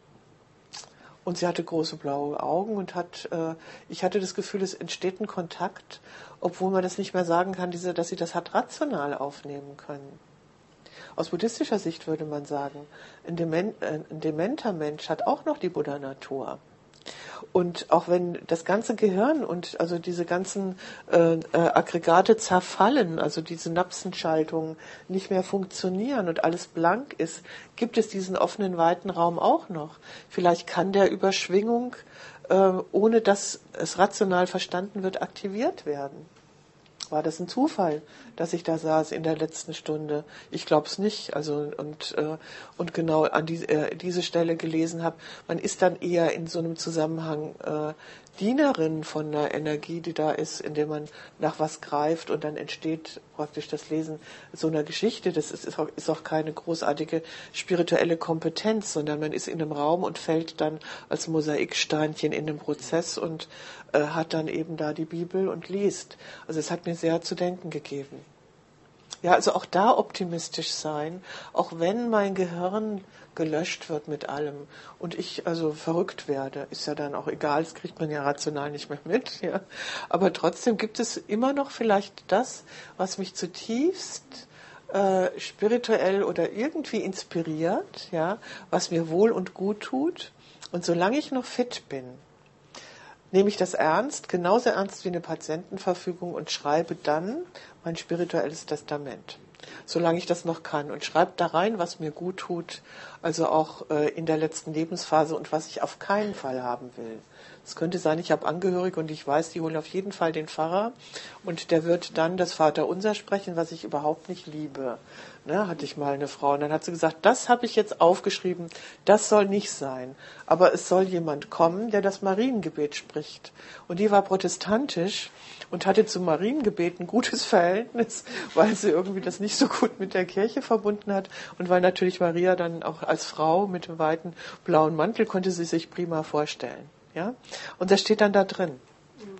Und sie hatte große blaue Augen und hat, äh, ich hatte das Gefühl, es entsteht ein Kontakt, obwohl man das nicht mehr sagen kann, diese, dass sie das hat rational aufnehmen können. Aus buddhistischer Sicht würde man sagen, ein, Dement, äh, ein dementer Mensch hat auch noch die Buddha-Natur. Und auch wenn das ganze Gehirn und also diese ganzen äh, äh, Aggregate zerfallen, also diese Synapsenschaltungen nicht mehr funktionieren und alles blank ist, gibt es diesen offenen, weiten Raum auch noch. Vielleicht kann der über Schwingung, äh, ohne dass es rational verstanden wird, aktiviert werden. War das ein Zufall, dass ich da saß in der letzten Stunde? Ich glaube es nicht. Also und äh, und genau an die, äh, diese Stelle gelesen habe. Man ist dann eher in so einem Zusammenhang äh, Dienerin von einer Energie, die da ist, indem man nach was greift und dann entsteht praktisch das Lesen so einer Geschichte. Das ist, ist, auch, ist auch keine großartige spirituelle Kompetenz, sondern man ist in einem Raum und fällt dann als Mosaiksteinchen in den Prozess und äh, hat dann eben da die Bibel und liest. Also es hat mir sehr zu denken gegeben. Ja, also auch da optimistisch sein, auch wenn mein Gehirn gelöscht wird mit allem und ich also verrückt werde, ist ja dann auch egal, das kriegt man ja rational nicht mehr mit, ja. Aber trotzdem gibt es immer noch vielleicht das, was mich zutiefst äh, spirituell oder irgendwie inspiriert, ja, was mir wohl und gut tut. Und solange ich noch fit bin, nehme ich das ernst, genauso ernst wie eine Patientenverfügung und schreibe dann mein spirituelles Testament, solange ich das noch kann. Und schreibe da rein, was mir gut tut, also auch äh, in der letzten Lebensphase und was ich auf keinen Fall haben will. Es könnte sein, ich habe Angehörige und ich weiß, die holen auf jeden Fall den Pfarrer und der wird dann das Vaterunser sprechen, was ich überhaupt nicht liebe. Ne, hatte ich mal eine Frau und dann hat sie gesagt, das habe ich jetzt aufgeschrieben, das soll nicht sein. Aber es soll jemand kommen, der das Mariengebet spricht. Und die war protestantisch und hatte zum Mariengebet ein gutes Verhältnis, weil sie irgendwie das nicht so gut mit der Kirche verbunden hat und weil natürlich Maria dann auch als Frau mit dem weiten blauen Mantel konnte sie sich prima vorstellen. Ja? Und das steht dann da drin.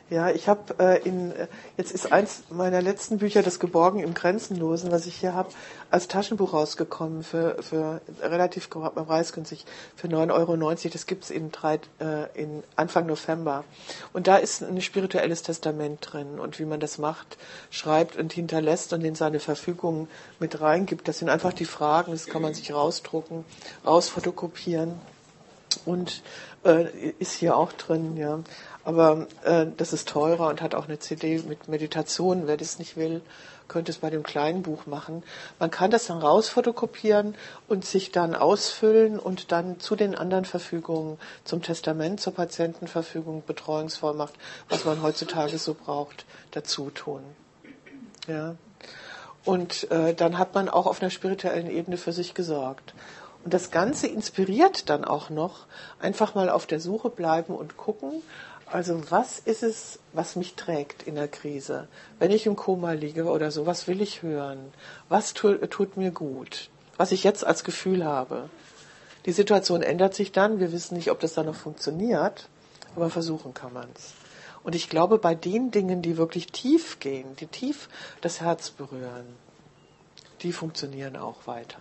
Ja, ich habe äh, in, jetzt ist eins meiner letzten Bücher, das Geborgen im Grenzenlosen, was ich hier habe, als Taschenbuch rausgekommen für, für relativ preisgünstig, für neun Euro neunzig. Das gibt's in, drei, äh, in Anfang November. Und da ist ein spirituelles Testament drin und wie man das macht, schreibt und hinterlässt und in seine Verfügung mit reingibt. Das sind einfach die Fragen, das kann man sich rausdrucken, rausfotokopieren und äh, ist hier auch drin, ja. Aber äh, das ist teurer und hat auch eine C D mit Meditation. Wer das nicht will, könnte es bei dem kleinen Buch machen. Man kann das dann rausfotokopieren und sich dann ausfüllen und dann zu den anderen Verfügungen, zum Testament, zur Patientenverfügung, Betreuungsvollmacht, was man heutzutage so braucht, dazu tun. Ja. Und äh, dann hat man auch auf einer spirituellen Ebene für sich gesorgt. Und das Ganze inspiriert dann auch noch, einfach mal auf der Suche bleiben und gucken, also was ist es, was mich trägt in der Krise? Wenn ich im Koma liege oder so, was will ich hören? Was tu, tut mir gut? Was ich jetzt als Gefühl habe? Die Situation ändert sich dann. Wir wissen nicht, ob das dann noch funktioniert, aber versuchen kann man es. Und ich glaube, bei den Dingen, die wirklich tief gehen, die tief das Herz berühren, die funktionieren auch weiter.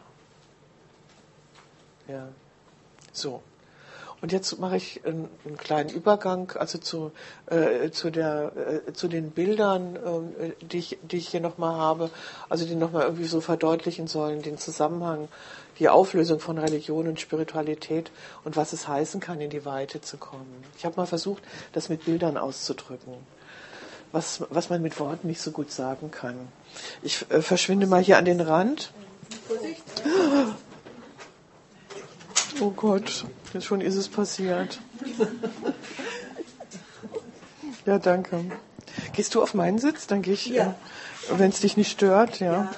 Ja, so. Und jetzt mache ich einen, einen kleinen Übergang, also zu, äh, zu, der, äh, zu den Bildern, äh, die, ich, die ich hier nochmal habe, also die nochmal irgendwie so verdeutlichen sollen, den Zusammenhang, die Auflösung von Religion und Spiritualität und was es heißen kann, in die Weite zu kommen. Ich habe mal versucht, das mit Bildern auszudrücken, was, was man mit Worten nicht so gut sagen kann. Ich äh, verschwinde mal hier an den Rand. Vorsicht. Oh Gott, jetzt schon ist es passiert. Ja, danke. Gehst du auf meinen Sitz? Dann gehe ich, ja. äh, wenn es dich nicht stört, ja.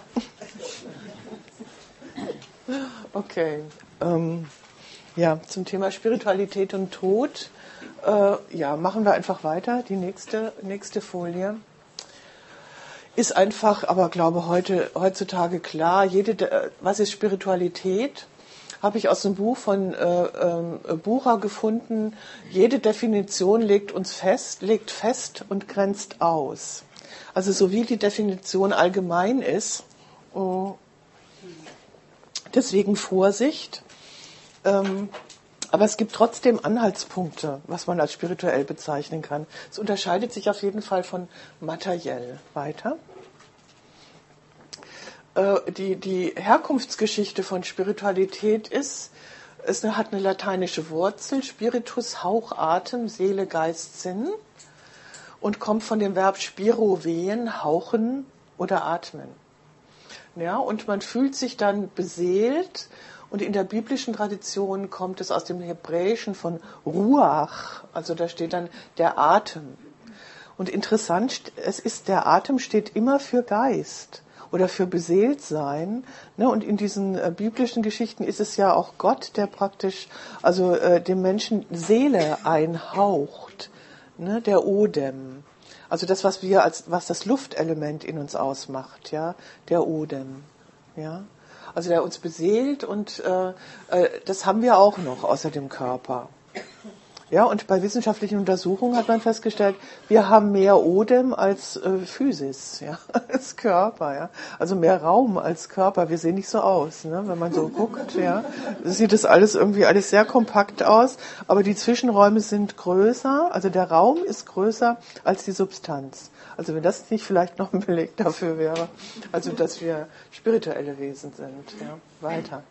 ja. Okay. Ähm, ja, zum Thema Spiritualität und Tod. Äh, ja, machen wir einfach weiter. Die nächste, nächste Folie. Ist einfach, aber glaube heute, heutzutage klar, jede, was ist Spiritualität? Habe ich aus dem Buch von äh, äh, Bucher gefunden. Jede Definition legt uns fest, legt fest und grenzt aus. Also so wie die Definition allgemein ist, oh, deswegen Vorsicht. Ähm, aber es gibt trotzdem Anhaltspunkte, was man als spirituell bezeichnen kann. Es unterscheidet sich auf jeden Fall von materiell. Weiter. Die, die Herkunftsgeschichte von Spiritualität ist, es hat eine lateinische Wurzel, Spiritus, Hauch, Atem, Seele, Geist, Sinn und kommt von dem Verb spiro, wehen, hauchen oder atmen. Ja, und man fühlt sich dann beseelt und in der biblischen Tradition kommt es aus dem Hebräischen von Ruach, also da steht dann der Atem. Und interessant, es ist, der Atem steht immer für Geist. Oder für beseelt sein. Ne? Und in diesen äh, biblischen Geschichten ist es ja auch Gott, der praktisch also äh, dem Menschen Seele einhaucht. Ne? Der Odem. Also das, was wir als was das Luftelement in uns ausmacht, ja, der Odem. Ja? Also der uns beseelt und äh, äh, das haben wir auch noch außer dem Körper. Ja, und bei wissenschaftlichen Untersuchungen hat man festgestellt, wir haben mehr Odem als äh, Physis, ja, als Körper, ja. Also mehr Raum als Körper. Wir sehen nicht so aus, ne, wenn man so guckt, ja. Sieht das alles irgendwie alles sehr kompakt aus, aber die Zwischenräume sind größer, also der Raum ist größer als die Substanz. Also wenn das nicht vielleicht noch ein Beleg dafür wäre, also dass wir spirituelle Wesen sind, ja. Weiter.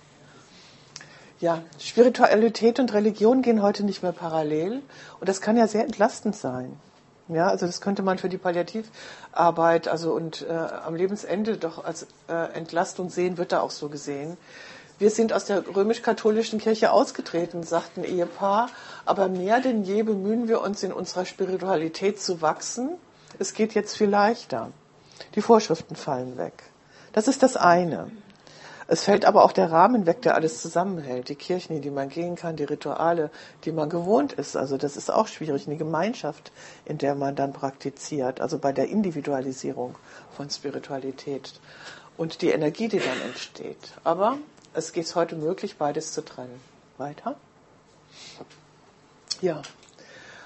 Ja, Spiritualität und Religion gehen heute nicht mehr parallel und das kann ja sehr entlastend sein. Ja, also das könnte man für die Palliativarbeit, also und äh, am Lebensende doch als äh, Entlastung sehen, wird da auch so gesehen. Wir sind aus der römisch-katholischen Kirche ausgetreten, sagt ein Ehepaar, aber mehr denn je bemühen wir uns, in unserer Spiritualität zu wachsen. Es geht jetzt viel leichter. Die Vorschriften fallen weg. Das ist das eine. Es fällt aber auch der Rahmen weg, der alles zusammenhält. Die Kirchen, in die man gehen kann, die Rituale, die man gewohnt ist. Also das ist auch schwierig. Eine Gemeinschaft, in der man dann praktiziert. Also bei der Individualisierung von Spiritualität. Und die Energie, die dann entsteht. Aber es ist heute möglich, beides zu trennen. Weiter? Ja.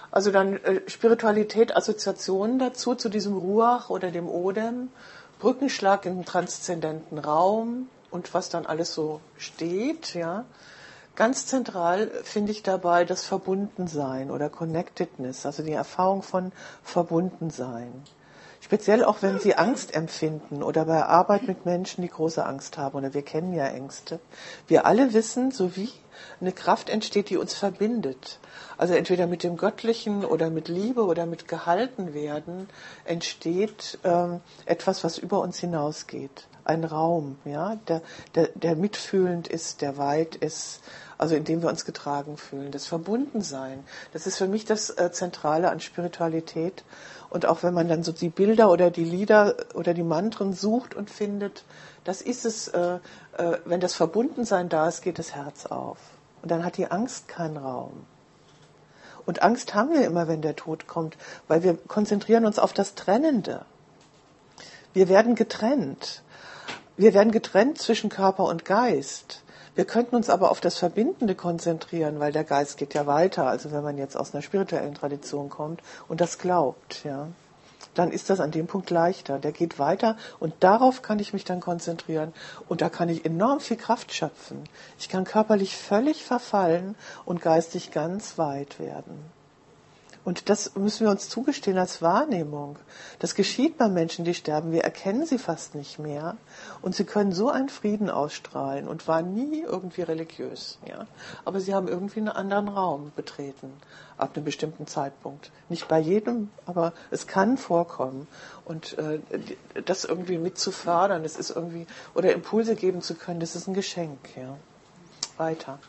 Also dann äh, Spiritualität, Assoziationen dazu, zu diesem Ruach oder dem Odem, Brückenschlag im transzendenten Raum und was dann alles so steht, ja. Ganz zentral finde ich dabei das Verbundensein oder Connectedness, also die Erfahrung von Verbundensein. Speziell auch, wenn Sie Angst empfinden oder bei Arbeit mit Menschen, die große Angst haben, oder wir kennen ja Ängste. Wir alle wissen, so wie eine Kraft entsteht, die uns verbindet. Also entweder mit dem Göttlichen oder mit Liebe oder mit Gehaltenwerden entsteht ähm, etwas, was über uns hinausgeht. Ein Raum, ja, der, der, der mitfühlend ist, der weit ist, also in dem wir uns getragen fühlen. Das Verbundensein, das ist für mich das äh, Zentrale an Spiritualität. Und auch wenn man dann so die Bilder oder die Lieder oder die Mantren sucht und findet, das ist es, äh, äh, wenn das Verbundensein da ist, geht das Herz auf. Und dann hat die Angst keinen Raum. Und Angst haben wir immer, wenn der Tod kommt, weil wir konzentrieren uns auf das Trennende. Wir werden getrennt. Wir werden getrennt zwischen Körper und Geist. Wir könnten uns aber auf das Verbindende konzentrieren, weil der Geist geht ja weiter. Also wenn man jetzt aus einer spirituellen Tradition kommt und das glaubt, ja, dann ist das an dem Punkt leichter. Der geht weiter und darauf kann ich mich dann konzentrieren. Und da kann ich enorm viel Kraft schöpfen. Ich kann körperlich völlig verfallen und geistig ganz weit werden. Und das müssen wir uns zugestehen als Wahrnehmung. Das geschieht bei Menschen, die sterben. Wir erkennen sie fast nicht mehr. Und sie können so einen Frieden ausstrahlen und waren nie irgendwie religiös. Ja? Aber sie haben irgendwie einen anderen Raum betreten, ab einem bestimmten Zeitpunkt. Nicht bei jedem, aber es kann vorkommen. Und äh, das irgendwie mit zu fördern, das ist irgendwie, oder Impulse geben zu können, das ist ein Geschenk. Ja? Weiter.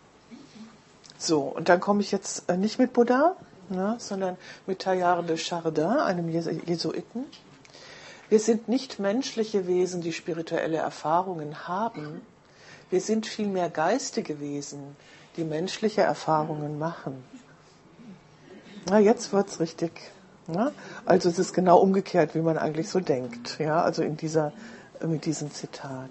So, und dann komme ich jetzt äh, nicht mit Buddha, ja, sondern mit Teilhard de Chardin, einem Jesuiten. Wir sind nicht menschliche Wesen, die spirituelle Erfahrungen haben. Wir sind vielmehr geistige Wesen, die menschliche Erfahrungen machen. Na, jetzt wird's richtig. Ja? Also es ist genau umgekehrt, wie man eigentlich so denkt. Ja, also in dieser, mit diesem Zitat.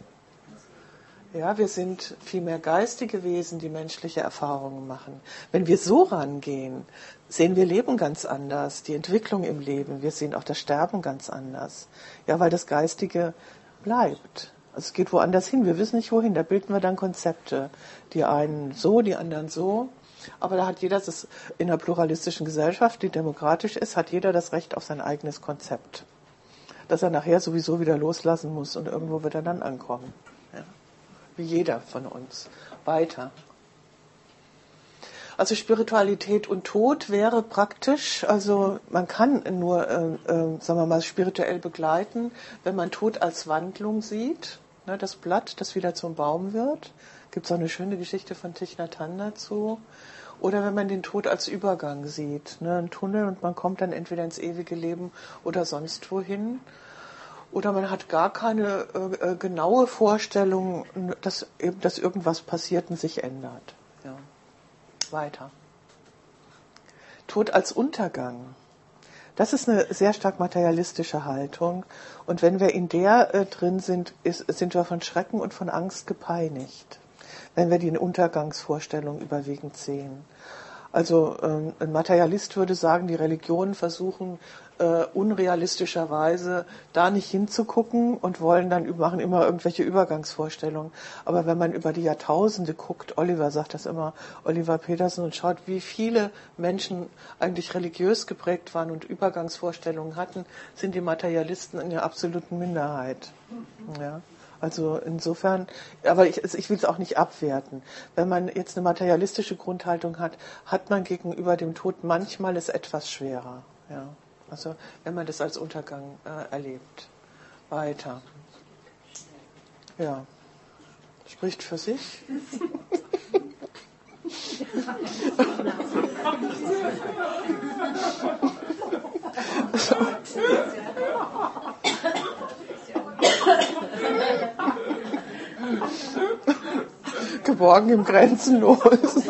Ja, wir sind vielmehr geistige Wesen, die menschliche Erfahrungen machen. Wenn wir so rangehen, sehen wir Leben ganz anders, die Entwicklung im Leben. Wir sehen auch das Sterben ganz anders. Ja, weil das Geistige bleibt. Also es geht woanders hin. Wir wissen nicht wohin. Da bilden wir dann Konzepte. Die einen so, die anderen so. Aber da hat jeder, das in einer pluralistischen Gesellschaft, die demokratisch ist, hat jeder das Recht auf sein eigenes Konzept. Das er nachher sowieso wieder loslassen muss und irgendwo wird er dann ankommen. Ja. Wie jeder von uns. Weiter. Also Spiritualität und Tod wäre praktisch, also man kann nur, äh, äh, sagen wir mal, spirituell begleiten, wenn man Tod als Wandlung sieht, ne, das Blatt, das wieder zum Baum wird. Gibt es auch eine schöne Geschichte von Thich Nhat Hanh dazu. Oder wenn man den Tod als Übergang sieht, ne, ein Tunnel und man kommt dann entweder ins ewige Leben oder sonst wohin. Oder man hat gar keine äh, genaue Vorstellung, dass, eben, dass irgendwas passiert und sich ändert. Ja. Weiter. Tod als Untergang. Das ist eine sehr stark materialistische Haltung. Und wenn wir in der äh, drin sind, ist, sind wir von Schrecken und von Angst gepeinigt. Wenn wir die Untergangsvorstellung überwiegend sehen. Also ähm, ein Materialist würde sagen, die Religionen versuchen äh, unrealistischerweise da nicht hinzugucken und wollen dann machen immer irgendwelche Übergangsvorstellungen. Aber wenn man über die Jahrtausende guckt, Oliver sagt das immer, Oliver Peterson, und schaut, wie viele Menschen eigentlich religiös geprägt waren und Übergangsvorstellungen hatten, sind die Materialisten in der absoluten Minderheit. Ja. Also insofern, aber ich, ich will es auch nicht abwerten. Wenn man jetzt eine materialistische Grundhaltung hat, hat man gegenüber dem Tod manchmal es etwas schwerer. Ja. Also wenn man das als Untergang äh, erlebt. Weiter. Ja. Spricht für sich. So. Geborgen im Grenzenlosen.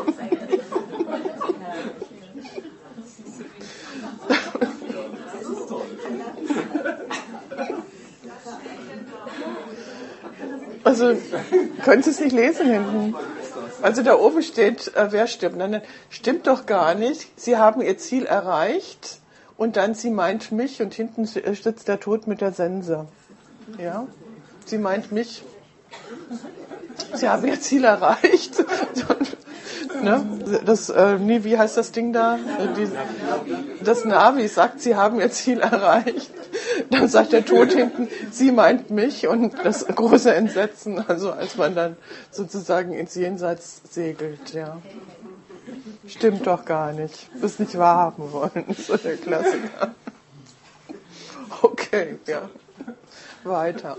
Also, können Sie es nicht lesen hinten? Also da oben steht, äh, wer stimmt? Nein, nein, stimmt doch gar nicht. Sie haben ihr Ziel erreicht und dann sie meint mich und hinten sitzt der Tod mit der Sense. Ja, sie meint mich. Sie haben ihr Ziel erreicht. Ne? Das, äh, nee, wie heißt das Ding da? Die, das Navi sagt, sie haben ihr Ziel erreicht. Dann sagt der Tod hinten, sie meint mich, und das große Entsetzen, also als man dann sozusagen ins Jenseits segelt, ja. Stimmt doch gar nicht. Das nicht wahrhaben wollen, ist so der Klassiker. Okay, ja. Weiter.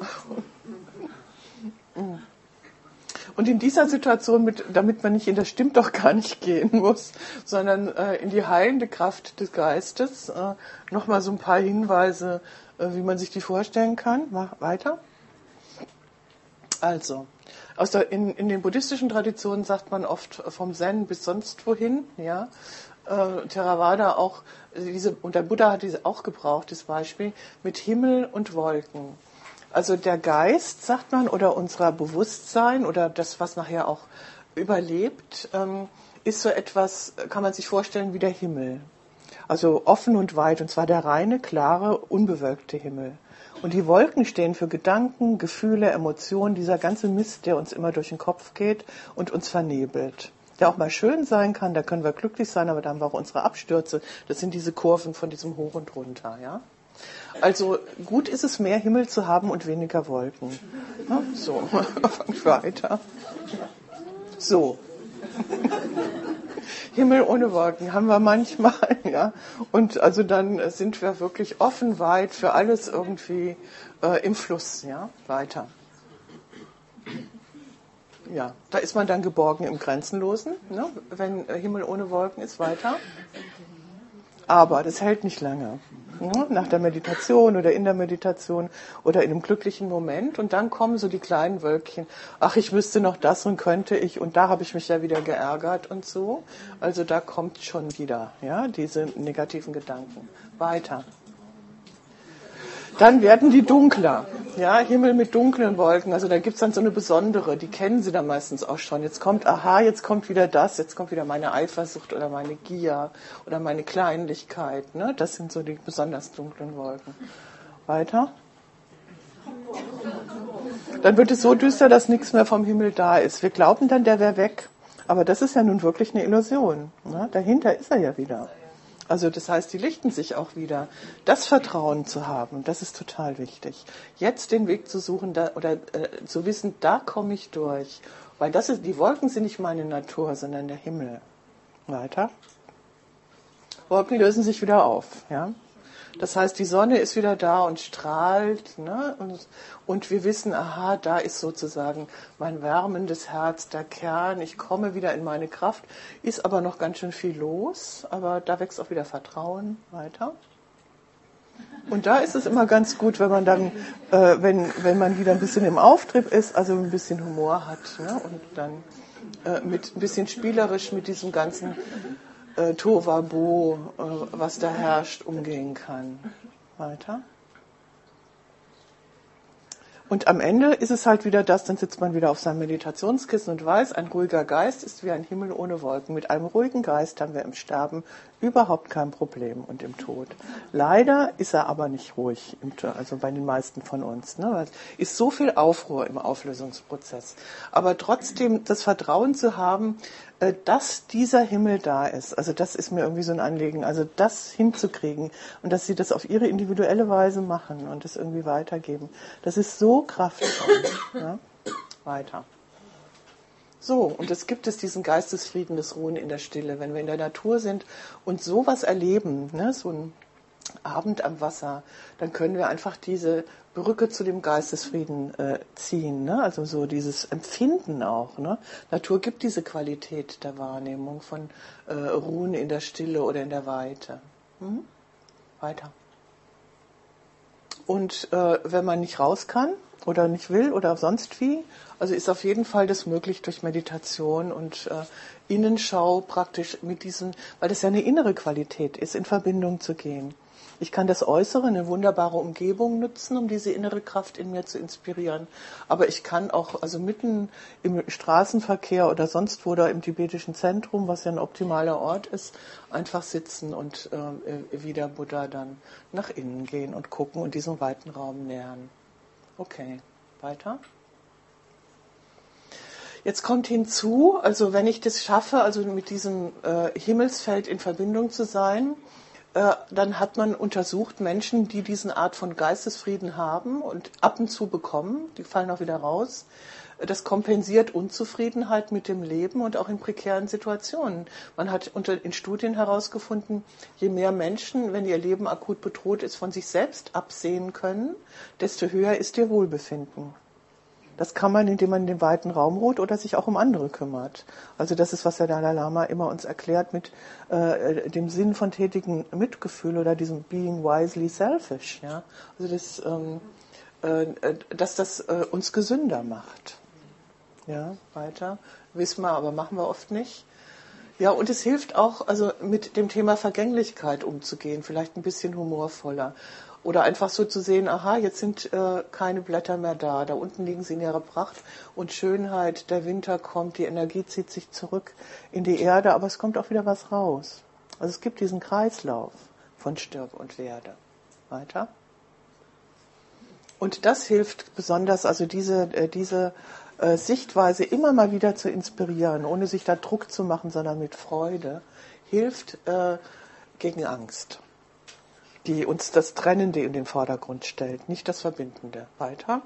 Und in dieser Situation, mit, damit man nicht in das Stimmt doch gar nicht gehen muss, sondern äh, in die heilende Kraft des Geistes, äh, nochmal so ein paar Hinweise, äh, wie man sich die vorstellen kann. Mach weiter. Also, aus der, in, in den buddhistischen Traditionen sagt man oft vom Zen bis sonst wohin. Ja? Äh, Theravada auch, diese, und der Buddha hat diese auch gebraucht, das Beispiel, mit Himmel und Wolken. Also der Geist, sagt man, oder unser Bewusstsein oder das, was nachher auch überlebt, ähm, ist so etwas, kann man sich vorstellen, wie der Himmel. Also offen und weit, und zwar der reine, klare, unbewölkte Himmel. Und die Wolken stehen für Gedanken, Gefühle, Emotionen, dieser ganze Mist, der uns immer durch den Kopf geht und uns vernebelt. Der auch mal schön sein kann, da können wir glücklich sein, aber da haben wir auch unsere Abstürze. Das sind diese Kurven von diesem Hoch und Runter, ja. Also gut ist es, mehr Himmel zu haben und weniger Wolken. Na, so, fangen wir weiter. So. Himmel ohne Wolken haben wir manchmal, ja. Und also dann sind wir wirklich offen, weit, für alles irgendwie äh, im Fluss, ja. Weiter. Ja, da ist man dann geborgen im Grenzenlosen, ne? Wenn äh, Himmel ohne Wolken ist. Weiter. Aber das hält nicht lange. Nach der Meditation oder in der Meditation oder in einem glücklichen Moment. Und dann kommen so die kleinen Wölkchen. Ach, ich wüsste noch das und könnte ich. Und da habe ich mich ja wieder geärgert und so. Also da kommt schon wieder, ja, diese negativen Gedanken. Weiter. Dann werden die dunkler. Ja, Himmel mit dunklen Wolken. Also da gibt's dann so eine besondere, die kennen Sie dann meistens auch schon. Jetzt kommt, aha, jetzt kommt wieder das, jetzt kommt wieder meine Eifersucht oder meine Gier oder meine Kleinlichkeit. Ne? Das sind so die besonders dunklen Wolken. Weiter. Dann wird es so düster, dass nichts mehr vom Himmel da ist. Wir glauben dann, der wäre weg. Aber das ist ja nun wirklich eine Illusion. Ne? Dahinter ist er ja wieder. Also das heißt, die lichten sich auch wieder. Das Vertrauen zu haben, das ist total wichtig. Jetzt den Weg zu suchen da, oder äh, zu wissen, da komme ich durch. Weil das ist, die Wolken sind nicht meine Natur, sondern der Himmel. Weiter. Wolken lösen sich wieder auf. Ja? Das heißt, die Sonne ist wieder da und strahlt. Ne? Und, und wir wissen, aha, da ist sozusagen mein wärmendes Herz, der Kern. Ich komme wieder in meine Kraft. Ist aber noch ganz schön viel los. Aber da wächst auch wieder Vertrauen. Weiter. Und da ist es immer ganz gut, wenn man dann, äh, wenn, wenn man wieder ein bisschen im Auftrieb ist, also ein bisschen Humor hat. Ne? Und dann äh, mit ein bisschen spielerisch mit diesem ganzen Äh, Tohuwabohu, äh, was da herrscht, umgehen kann. Weiter. Und am Ende ist es halt wieder das, dann sitzt man wieder auf seinem Meditationskissen und weiß, ein ruhiger Geist ist wie ein Himmel ohne Wolken. Mit einem ruhigen Geist haben wir im Sterben überhaupt kein Problem und im Tod. Leider ist er aber nicht ruhig, im, also bei den meisten von uns. Ne? Es ist so viel Aufruhr im Auflösungsprozess. Aber trotzdem das Vertrauen zu haben, dass dieser Himmel da ist, also das ist mir irgendwie so ein Anliegen, also das hinzukriegen und dass sie das auf ihre individuelle Weise machen und das irgendwie weitergeben, das ist so kraftvoll. Ja? Weiter. So, und es gibt es diesen Geistesfrieden, das Ruhen in der Stille, wenn wir in der Natur sind und sowas erleben, ne, so ein Abend am Wasser, dann können wir einfach diese Brücke zu dem Geistesfrieden äh, ziehen, ne? Also so dieses Empfinden auch. Ne? Natur gibt diese Qualität der Wahrnehmung von äh, Ruhen in der Stille oder in der Weite. Hm? Weiter. Und äh, wenn man nicht raus kann oder nicht will oder sonst wie, also ist auf jeden Fall das möglich durch Meditation und äh, Innenschau praktisch mit diesem, weil das ja eine innere Qualität ist, in Verbindung zu gehen. Ich kann das Äußere, eine wunderbare Umgebung nutzen, um diese innere Kraft in mir zu inspirieren. Aber ich kann auch, also mitten im Straßenverkehr oder sonst wo da im tibetischen Zentrum, was ja ein optimaler Ort ist, einfach sitzen und äh, wie der Buddha dann nach innen gehen und gucken und diesen weiten Raum nähern. Okay, weiter. Jetzt kommt hinzu, also wenn ich das schaffe, also mit diesem äh, Himmelsfeld in Verbindung zu sein, dann hat man untersucht Menschen, die diese Art von Geistesfrieden haben und ab und zu bekommen, die fallen auch wieder raus. Das kompensiert Unzufriedenheit mit dem Leben und auch in prekären Situationen. Man hat unter, in Studien herausgefunden, je mehr Menschen, wenn ihr Leben akut bedroht ist, von sich selbst absehen können, desto höher ist ihr Wohlbefinden. Das kann man, indem man den weiten Raum ruht oder sich auch um andere kümmert. Also das ist, was der Dalai Lama immer uns erklärt mit äh, dem Sinn von tätigem Mitgefühl oder diesem being wisely selfish. Ja? Also das, ähm, äh, dass das äh, uns gesünder macht. Ja, weiter. Wissen wir, aber machen wir oft nicht. Ja, und es hilft auch, also mit dem Thema Vergänglichkeit umzugehen, vielleicht ein bisschen humorvoller. Oder einfach so zu sehen, aha, jetzt sind äh, keine Blätter mehr da, da unten liegen sie in ihrer Pracht und Schönheit, der Winter kommt, die Energie zieht sich zurück in die Erde, aber es kommt auch wieder was raus. Also es gibt diesen Kreislauf von Stirb und Werde. Weiter. Und das hilft besonders, also diese, äh, diese äh, Sichtweise immer mal wieder zu inspirieren, ohne sich da Druck zu machen, sondern mit Freude, hilft äh, gegen Angst, die uns das Trennende in den Vordergrund stellt, nicht das Verbindende. Weiter.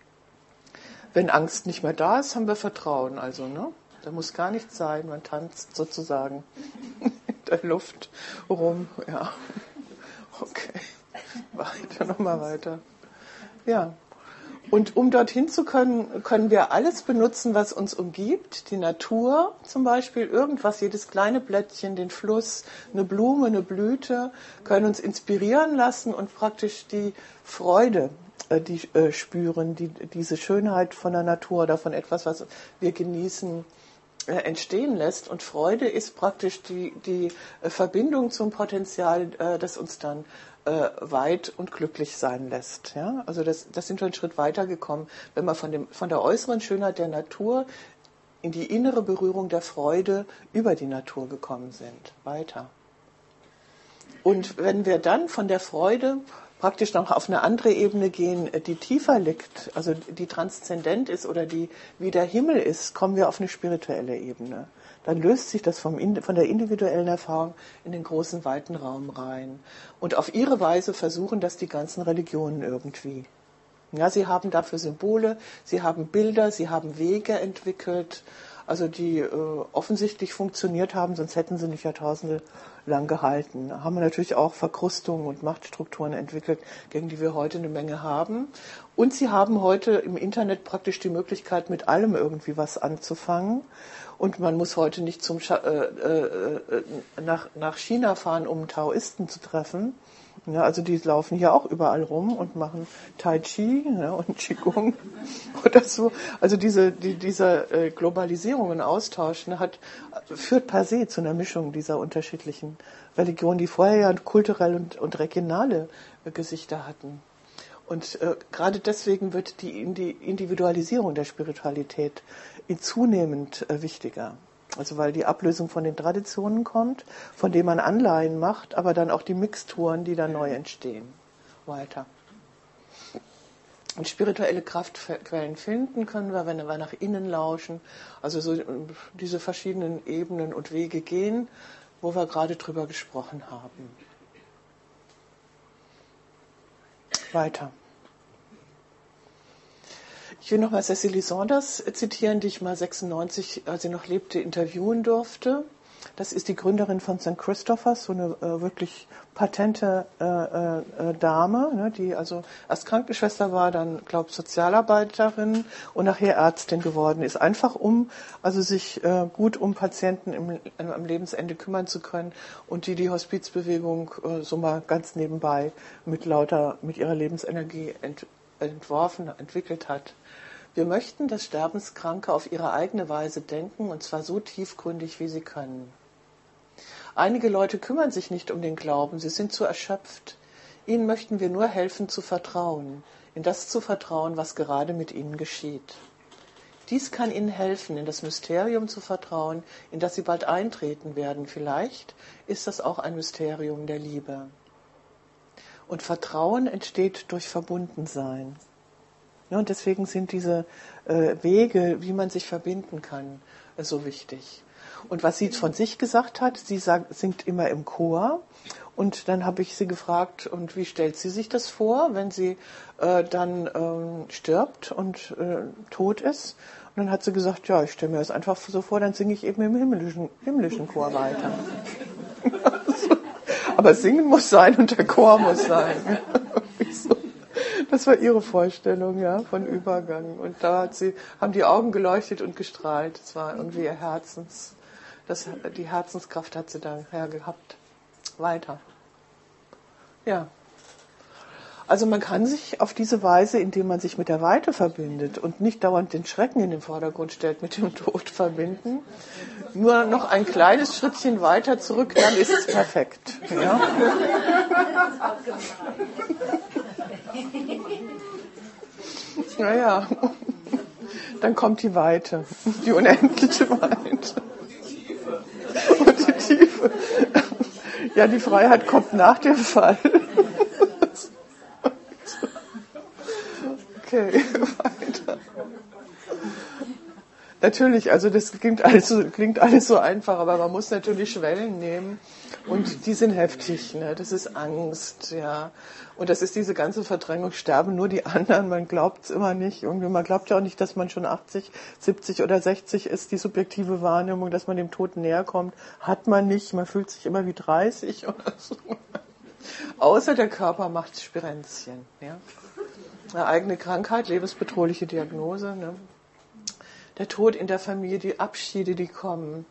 Wenn Angst nicht mehr da ist, haben wir Vertrauen. Also, ne? Da muss gar nichts sein. Man tanzt sozusagen in der Luft rum. Ja. Okay. Weiter, nochmal weiter. Ja. Und um dorthin zu können, können wir alles benutzen, was uns umgibt. Die Natur zum Beispiel, irgendwas, jedes kleine Blättchen, den Fluss, eine Blume, eine Blüte, können uns inspirieren lassen und praktisch die Freude, äh, die äh, spüren, die, diese Schönheit von der Natur oder von etwas, was wir genießen, äh, entstehen lässt. Und Freude ist praktisch die, die äh, Verbindung zum Potenzial, äh, das uns dann weit und glücklich sein lässt. Ja? Also das, das sind wir einen Schritt weiter gekommen, wenn wir von, dem, von der äußeren Schönheit der Natur in die innere Berührung der Freude über die Natur gekommen sind. Weiter. Und wenn wir dann von der Freude praktisch noch auf eine andere Ebene gehen, die tiefer liegt, also die transzendent ist oder die wie der Himmel ist, kommen wir auf eine spirituelle Ebene. Dann löst sich das vom, von der individuellen Erfahrung in den großen, weiten Raum rein. Und auf ihre Weise versuchen das die ganzen Religionen irgendwie. Ja, sie haben dafür Symbole, sie haben Bilder, sie haben Wege entwickelt, also die äh, offensichtlich funktioniert haben, sonst hätten sie nicht Jahrtausende lang gehalten. Da haben wir natürlich auch Verkrustungen und Machtstrukturen entwickelt, gegen die wir heute eine Menge haben. Und sie haben heute im Internet praktisch die Möglichkeit, mit allem irgendwie was anzufangen. Und man muss heute nicht zum Scha- äh, äh, nach, nach China fahren, um Taoisten zu treffen. Ja, also die laufen hier auch überall rum und machen Tai Chi, ja, und Qigong oder so. Also diese, die, dieser äh, Globalisierung und Austausch, ne, hat, führt per se zu einer Mischung dieser unterschiedlichen Religionen, die vorher ja kulturell und, und regionale äh, Gesichter hatten. Und äh, gerade deswegen wird die Individualisierung der Spiritualität zunehmend äh, wichtiger. Also weil die Ablösung von den Traditionen kommt, von denen man Anleihen macht, aber dann auch die Mixturen, die dann neu entstehen. Weiter. Und spirituelle Kraftquellen finden können wir, wenn wir nach innen lauschen, also so diese verschiedenen Ebenen und Wege gehen, wo wir gerade drüber gesprochen haben. Weiter. Ich will nochmal Cecily Saunders zitieren, die ich mal sechsundneunzig, als sie noch lebte, interviewen durfte. Das ist die Gründerin von Sankt Christophers, so eine äh, wirklich patente äh, äh, Dame, ne, die also erst Krankenschwester war, dann, glaube ich, Sozialarbeiterin und nachher Ärztin geworden ist. Einfach um also sich äh, gut um Patienten im, am Lebensende kümmern zu können und die die Hospizbewegung äh, so mal ganz nebenbei mit lauter, mit ihrer Lebensenergie ent, entworfen, entwickelt hat. Wir möchten, dass Sterbenskranke auf ihre eigene Weise denken, und zwar so tiefgründig, wie sie können. Einige Leute kümmern sich nicht um den Glauben, sie sind zu erschöpft. Ihnen möchten wir nur helfen zu vertrauen, in das zu vertrauen, was gerade mit Ihnen geschieht. Dies kann Ihnen helfen, in das Mysterium zu vertrauen, in das Sie bald eintreten werden. Vielleicht ist das auch ein Mysterium der Liebe. Und Vertrauen entsteht durch Verbundensein. Ja, und deswegen sind diese äh, Wege, wie man sich verbinden kann, äh, so wichtig. Und was sie von sich gesagt hat, sie sagt, singt immer im Chor. Und dann habe ich sie gefragt, und wie stellt sie sich das vor, wenn sie äh, dann ähm, stirbt und äh, tot ist? Und dann hat sie gesagt, ja, ich stelle mir das einfach so vor, dann singe ich eben im himmlischen, himmlischen Chor weiter. Aber singen muss sein und der Chor muss sein. Das war ihre Vorstellung, ja, von Übergang. Und da hat sie, haben die Augen geleuchtet und gestrahlt. Das war irgendwie ihr Herzens, das, die Herzenskraft hat sie daher gehabt. Weiter. Ja. Also man kann sich auf diese Weise, indem man sich mit der Weite verbindet und nicht dauernd den Schrecken in den Vordergrund stellt, mit dem Tod verbinden. Nur noch ein kleines Schrittchen weiter zurück, dann ist es perfekt. Ja? Naja, dann kommt die Weite, die unendliche Weite. Und die Tiefe. Ja, die Freiheit kommt nach dem Fall. Okay, weiter. Natürlich, also das klingt alles, so, klingt alles so einfach, aber man muss natürlich Schwellen nehmen und die sind heftig, ne? Das ist Angst, ja. Und das ist diese ganze Verdrängung, sterben nur die anderen, man glaubt es immer nicht. Irgendwie, man glaubt ja auch nicht, dass man schon achtzig, siebzig oder sechzig ist, die subjektive Wahrnehmung, dass man dem Tod näher kommt, hat man nicht, man fühlt sich immer wie dreißig oder so. Außer der Körper macht Spirenzchen, ja. Eine eigene Krankheit, lebensbedrohliche Diagnose, ne? Der Tod in der Familie, die Abschiede, die kommen.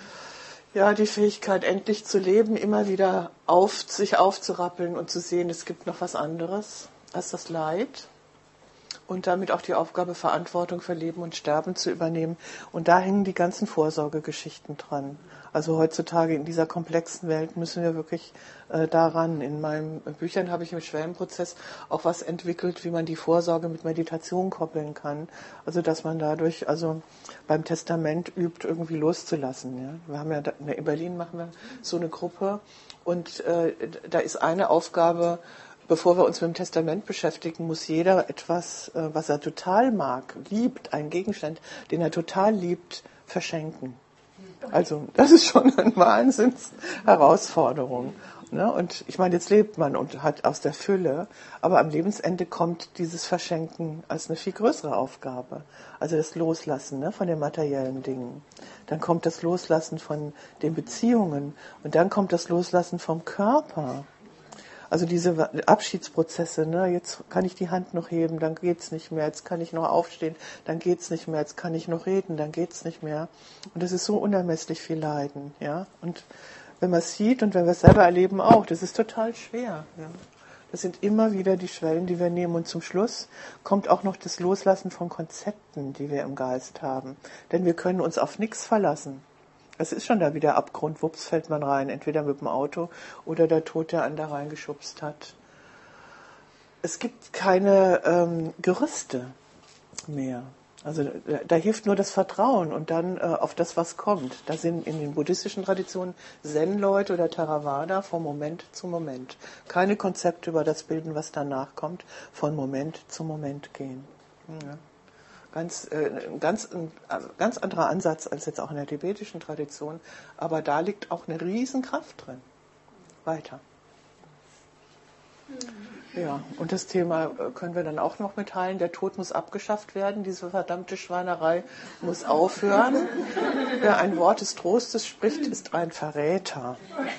Ja, die Fähigkeit, endlich zu leben, immer wieder auf, sich aufzurappeln und zu sehen, es gibt noch was anderes als das Leid. Und damit auch die Aufgabe, Verantwortung für Leben und Sterben zu übernehmen. Und da hängen die ganzen Vorsorgegeschichten dran. Also heutzutage in dieser komplexen Welt müssen wir wirklich äh, daran. In meinen Büchern habe ich im Schwellenprozess auch was entwickelt, wie man die Vorsorge mit Meditation koppeln kann. Also dass man dadurch also beim Testament übt, irgendwie loszulassen. Ja? Wir haben ja da, in Berlin machen wir so eine Gruppe und äh, da ist eine Aufgabe, bevor wir uns mit dem Testament beschäftigen, muss jeder etwas, was er total mag, liebt, einen Gegenstand, den er total liebt, verschenken. Also das ist schon eine Wahnsinns-Herausforderung. Ne? Und ich meine, jetzt lebt man und hat aus der Fülle, aber am Lebensende kommt dieses Verschenken als eine viel größere Aufgabe. Also das Loslassen, ne, von den materiellen Dingen. Dann kommt das Loslassen von den Beziehungen und dann kommt das Loslassen vom Körper. Also diese Abschiedsprozesse, ne, jetzt kann ich die Hand noch heben, dann geht's nicht mehr, jetzt kann ich noch aufstehen, dann geht's nicht mehr, jetzt kann ich noch reden, dann geht's nicht mehr. Und das ist so unermesslich viel Leiden, ja. Und wenn man es sieht und wenn wir es selber erleben auch, das ist total schwer, ja. Das sind immer wieder die Schwellen, die wir nehmen. Und zum Schluss kommt auch noch das Loslassen von Konzepten, die wir im Geist haben. Denn wir können uns auf nichts verlassen. Es ist schon da wieder Abgrund, wups, fällt man rein, entweder mit dem Auto oder der Tod, der einen da reingeschubst hat. Es gibt keine ähm, Gerüste mehr. Also da, da hilft nur das Vertrauen und dann äh, auf das, was kommt. Da sind in den buddhistischen Traditionen Zen-Leute oder Theravada von Moment zu Moment. Keine Konzepte über das bilden, was danach kommt, von Moment zu Moment gehen. Ja. Ganz, äh, ganz, ein ganz anderer Ansatz als jetzt auch in der tibetischen Tradition, aber da liegt auch eine Riesenkraft drin. Weiter. Ja, und das Thema können wir dann auch noch mitteilen. Der Tod muss abgeschafft werden, diese verdammte Schweinerei muss aufhören. Wer ein Wort des Trostes spricht, ist ein Verräter.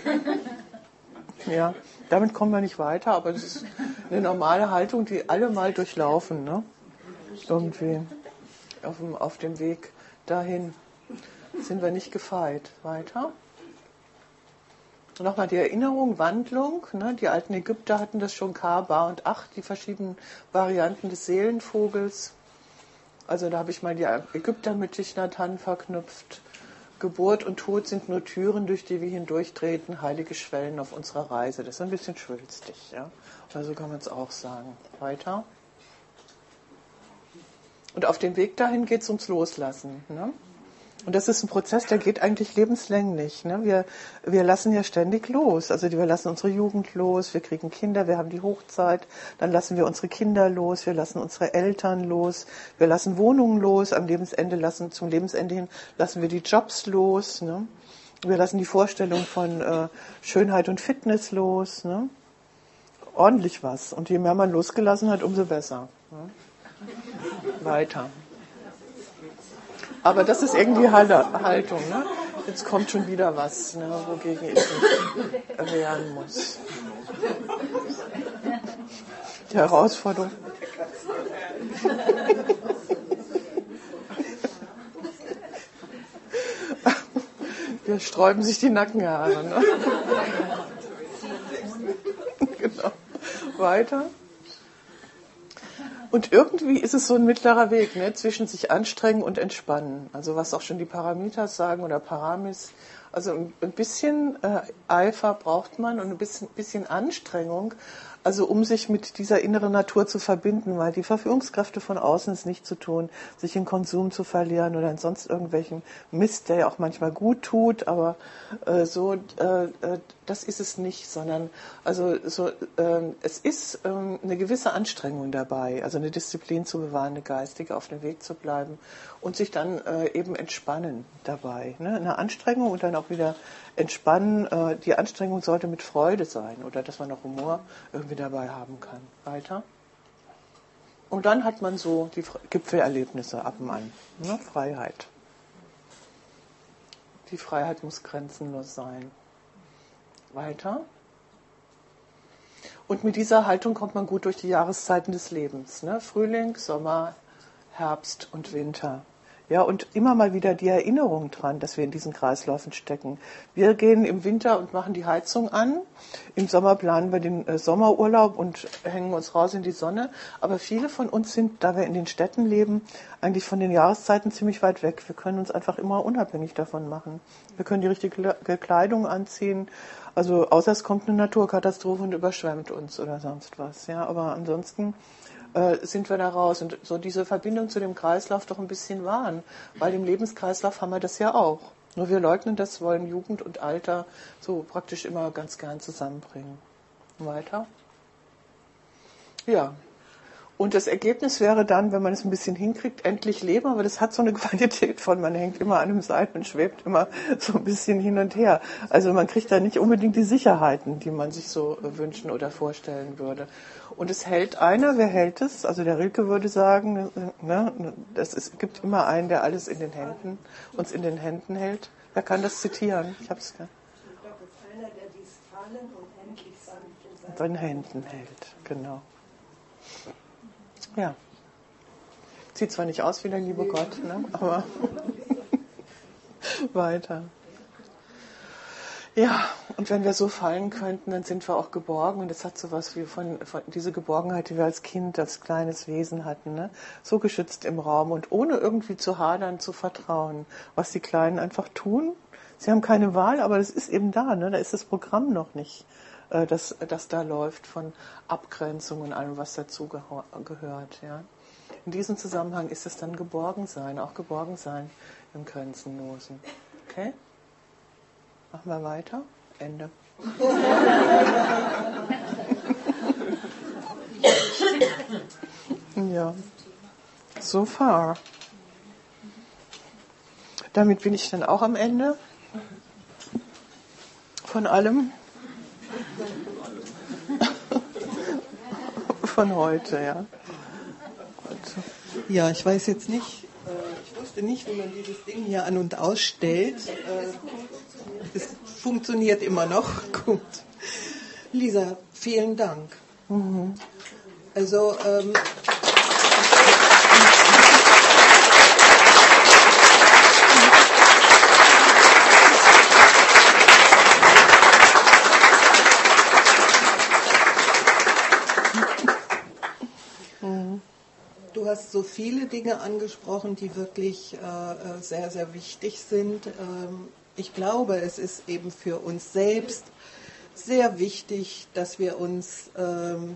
Ja, damit kommen wir nicht weiter, aber das ist eine normale Haltung, die alle mal durchlaufen, ne? Irgendwie. Auf dem, auf dem Weg dahin sind wir nicht gefeit. Weiter. Nochmal die Erinnerung, Wandlung. Ne? Die alten Ägypter hatten das schon Ka, Ba und Acht, die verschiedenen Varianten des Seelenvogels. Also da habe ich mal die Ägypter mit Thich Nhat Hanh verknüpft. Geburt und Tod sind nur Türen, durch die wir hindurchtreten, heilige Schwellen auf unserer Reise. Das ist ein bisschen schwülstig, ja. Also kann man es auch sagen. Weiter. Und auf dem Weg dahin geht es ums Loslassen. Ne? Und das ist ein Prozess, der geht eigentlich lebenslänglich. Ne? Wir, wir lassen ja ständig los. Also wir lassen unsere Jugend los, wir kriegen Kinder, wir haben die Hochzeit, dann lassen wir unsere Kinder los, wir lassen unsere Eltern los, wir lassen Wohnungen los, am Lebensende lassen, zum Lebensende hin lassen wir die Jobs los. Ne? Wir lassen die Vorstellung von äh, Schönheit und Fitness los. Ne? Ordentlich was. Und je mehr man losgelassen hat, umso besser. Ne? Weiter. Aber das ist irgendwie Haltung. Ne? Jetzt kommt schon wieder was, ne, wogegen ich mich wehren muss. Die Herausforderung. Wir sträuben sich die Nackenhaare. Ne? Genau. Weiter. Und irgendwie ist es so ein mittlerer Weg, ne, zwischen sich anstrengen und entspannen. Also was auch schon die Paramitas sagen oder Paramis. Also ein bisschen äh, Eifer braucht man und ein bisschen, bisschen Anstrengung, also um sich mit dieser inneren Natur zu verbinden, weil die Verführungskräfte von außen ist nicht zu tun, sich in Konsum zu verlieren oder in sonst irgendwelchen Mist, der ja auch manchmal gut tut, aber äh, so, äh, äh, das ist es nicht, sondern also so, äh, es ist äh, eine gewisse Anstrengung dabei, also eine Disziplin zu bewahren, eine geistige, auf dem Weg zu bleiben und sich dann äh, eben entspannen dabei. Ne? Eine Anstrengung und dann auch wieder entspannen. Äh, die Anstrengung sollte mit Freude sein oder dass man auch Humor irgendwie dabei haben kann. Weiter. Und dann hat man so die Gipfelerlebnisse ab und an. Ne? Freiheit. Die Freiheit muss grenzenlos sein. Weiter. Und mit dieser Haltung kommt man gut durch die Jahreszeiten des Lebens. Ne? Frühling, Sommer, Herbst und Winter. Ja, und immer mal wieder die Erinnerung dran, dass wir in diesen Kreisläufen stecken. Wir gehen im Winter und machen die Heizung an. Im Sommer planen wir den äh, Sommerurlaub und hängen uns raus in die Sonne. Aber viele von uns sind, da wir in den Städten leben, eigentlich von den Jahreszeiten ziemlich weit weg. Wir können uns einfach immer unabhängig davon machen. Wir können die richtige Kleidung anziehen. Also außer es kommt eine Naturkatastrophe und überschwemmt uns oder sonst was. Ja, aber ansonsten Äh, sind wir da raus. Und so diese Verbindung zu dem Kreislauf doch ein bisschen wahren, weil im Lebenskreislauf haben wir das ja auch. Nur wir leugnen das, wollen Jugend und Alter so praktisch immer ganz gern zusammenbringen. Weiter. Ja. Und das Ergebnis wäre dann, wenn man es ein bisschen hinkriegt, endlich leben, aber das hat so eine Qualität von, man hängt immer an einem Seil und schwebt immer so ein bisschen hin und her. Also man kriegt da nicht unbedingt die Sicherheiten, die man sich so wünschen oder vorstellen würde. Und es hält einer, wer hält es? Also der Rilke würde sagen, ne, das ist, es gibt immer einen, der alles in den Händen, uns in den Händen hält. Wer kann das zitieren? Ich habe es gehört. Ich glaube, es ist einer, der dies fallen und endlich sanft in seinen Händen hält, genau. Ja. Sieht zwar nicht aus wie der liebe Gott, ne? Aber weiter. Ja, und wenn wir so fallen könnten, dann sind wir auch geborgen. Und es hat so was wie von, von diese Geborgenheit, die wir als Kind, als kleines Wesen hatten, ne? So geschützt im Raum und ohne irgendwie zu hadern, zu vertrauen, was die Kleinen einfach tun. Sie haben keine Wahl, aber das ist eben da, ne? Da ist das Programm noch nicht, äh, das, das da läuft von Abgrenzung und allem, was dazu geho- gehört, ja. In diesem Zusammenhang ist es dann Geborgensein, auch Geborgensein im Grenzenlosen. Okay? Machen wir weiter. Ende. Ja. So far. Damit bin ich dann auch am Ende von allem. Von heute, ja. Ja, ich weiß jetzt nicht, äh, ich wusste nicht, wie man dieses Ding hier an- und ausstellt. Äh, es funktioniert immer noch gut. Lisa, vielen Dank. Mhm. Also, ähm, du hast so so viele Dinge angesprochen, die wirklich äh, sehr, sehr wichtig sind. Ähm, ich glaube, es ist eben für uns selbst sehr wichtig, dass wir uns, ähm,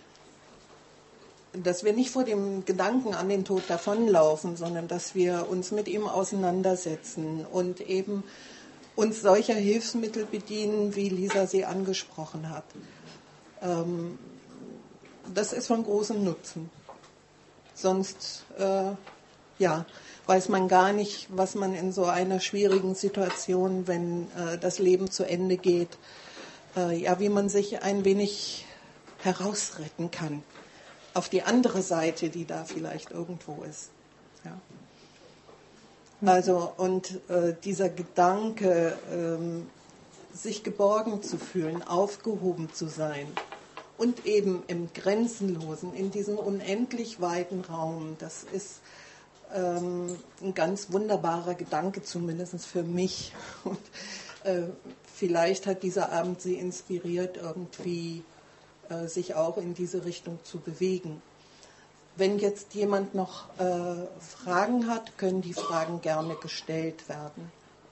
dass wir nicht vor dem Gedanken an den Tod davonlaufen, sondern dass wir uns mit ihm auseinandersetzen und eben uns solcher Hilfsmittel bedienen, wie Lisa sie angesprochen hat. Ähm, das ist von großem Nutzen. Sonst äh, ja, weiß man gar nicht, was man in so einer schwierigen Situation, wenn äh, das Leben zu Ende geht, äh, ja, wie man sich ein wenig herausretten kann. Auf die andere Seite, die da vielleicht irgendwo ist. Ja. Also, und äh, dieser Gedanke, ähm, sich geborgen zu fühlen, aufgehoben zu sein, und eben im Grenzenlosen, in diesem unendlich weiten Raum, das ist ähm, ein ganz wunderbarer Gedanke, zumindest für mich. Und äh, vielleicht hat dieser Abend Sie inspiriert, irgendwie äh, sich auch in diese Richtung zu bewegen. Wenn jetzt jemand noch äh, Fragen hat, können die Fragen gerne gestellt werden.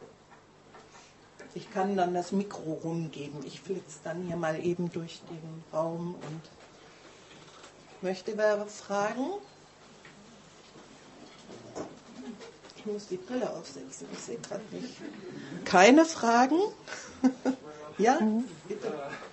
Ich kann dann das Mikro rumgeben. Ich flitze dann hier mal eben durch den Raum und möchte wer fragen? Ich muss die Brille aufsetzen, ich sehe gerade nicht. Keine Fragen? Ja, bitte.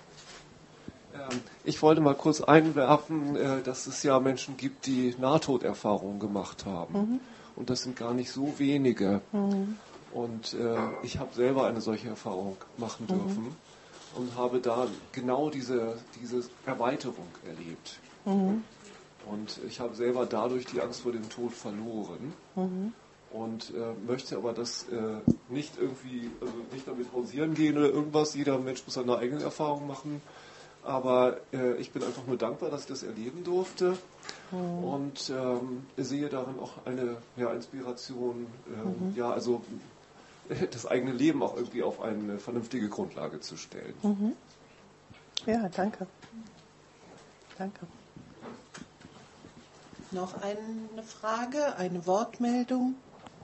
Ich wollte mal kurz einwerfen, dass es ja Menschen gibt, die Nahtoderfahrungen gemacht haben. Mhm. Und das sind gar nicht so wenige. Mhm. Und äh, ich habe selber eine solche Erfahrung machen dürfen mhm. und habe da genau diese, diese Erweiterung erlebt. Mhm. Und ich habe selber dadurch die Angst vor dem Tod verloren mhm. und äh, möchte aber das äh, nicht irgendwie, also nicht damit hausieren gehen oder irgendwas. Jeder Mensch muss seine eigene Erfahrung machen. Aber äh, ich bin einfach nur dankbar, dass ich das erleben durfte mhm. und ähm, sehe darin auch eine ja, Inspiration, äh, mhm. ja, also das eigene Leben auch irgendwie auf eine vernünftige Grundlage zu stellen. Mhm. Ja, danke. Danke. Noch eine Frage, eine Wortmeldung?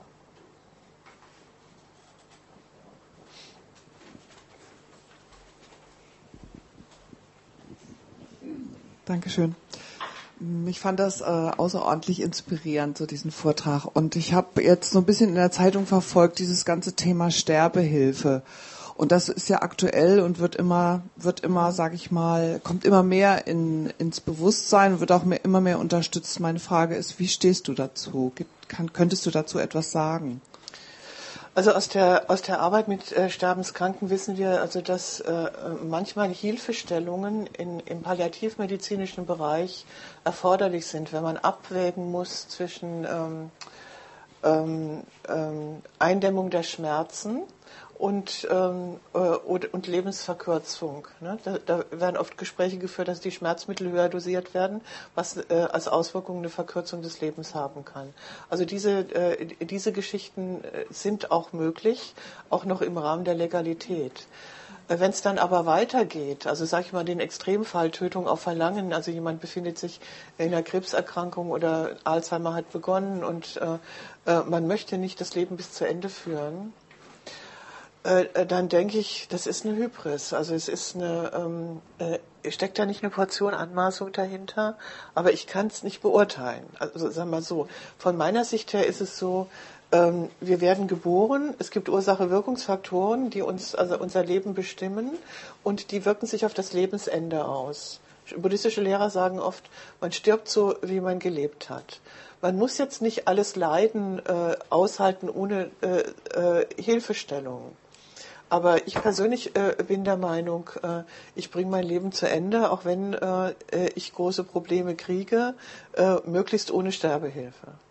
Dankeschön. Ich fand das äh, außerordentlich inspirierend, so diesen Vortrag. Und ich habe jetzt so ein bisschen in der Zeitung verfolgt, dieses ganze Thema Sterbehilfe. Und das ist ja aktuell und wird immer, wird immer, sag ich mal, kommt immer mehr in, ins Bewusstsein und wird auch mehr, immer mehr unterstützt. Meine Frage ist, wie stehst du dazu? Gibt, kann, könntest du dazu etwas sagen? Also aus der aus der Arbeit mit äh, Sterbenskranken wissen wir, also dass äh, manchmal Hilfestellungen in, im palliativmedizinischen Bereich erforderlich sind, wenn man abwägen muss zwischen ähm, ähm, ähm, Eindämmung der Schmerzen und, ähm, äh, und Lebensverkürzung. Ne? Da, da werden oft Gespräche geführt, dass die Schmerzmittel höher dosiert werden, was äh, als Auswirkung eine Verkürzung des Lebens haben kann. Also diese, äh, diese Geschichten sind auch möglich, auch noch im Rahmen der Legalität. Wenn es dann aber weitergeht, also sage ich mal den Extremfall Tötung auf Verlangen, also jemand befindet sich in einer Krebserkrankung oder Alzheimer hat begonnen und äh, äh, man möchte nicht das Leben bis zu Ende führen, äh, dann denke ich, das ist eine Hybris. Also es ist eine, ähm, äh, steckt da nicht eine Portion Anmaßung dahinter, aber ich kann es nicht beurteilen. Also sagen wir mal so, von meiner Sicht her ist es so, wir werden geboren, es gibt Ursache-Wirkungsfaktoren, die uns, also unser Leben bestimmen und die wirken sich auf das Lebensende aus. Buddhistische Lehrer sagen oft, man stirbt so, wie man gelebt hat. Man muss jetzt nicht alles Leiden äh, aushalten ohne äh, äh, Hilfestellung. Aber ich persönlich äh, bin der Meinung, äh, ich bringe mein Leben zu Ende, auch wenn äh, ich große Probleme kriege, äh, möglichst ohne Sterbehilfe.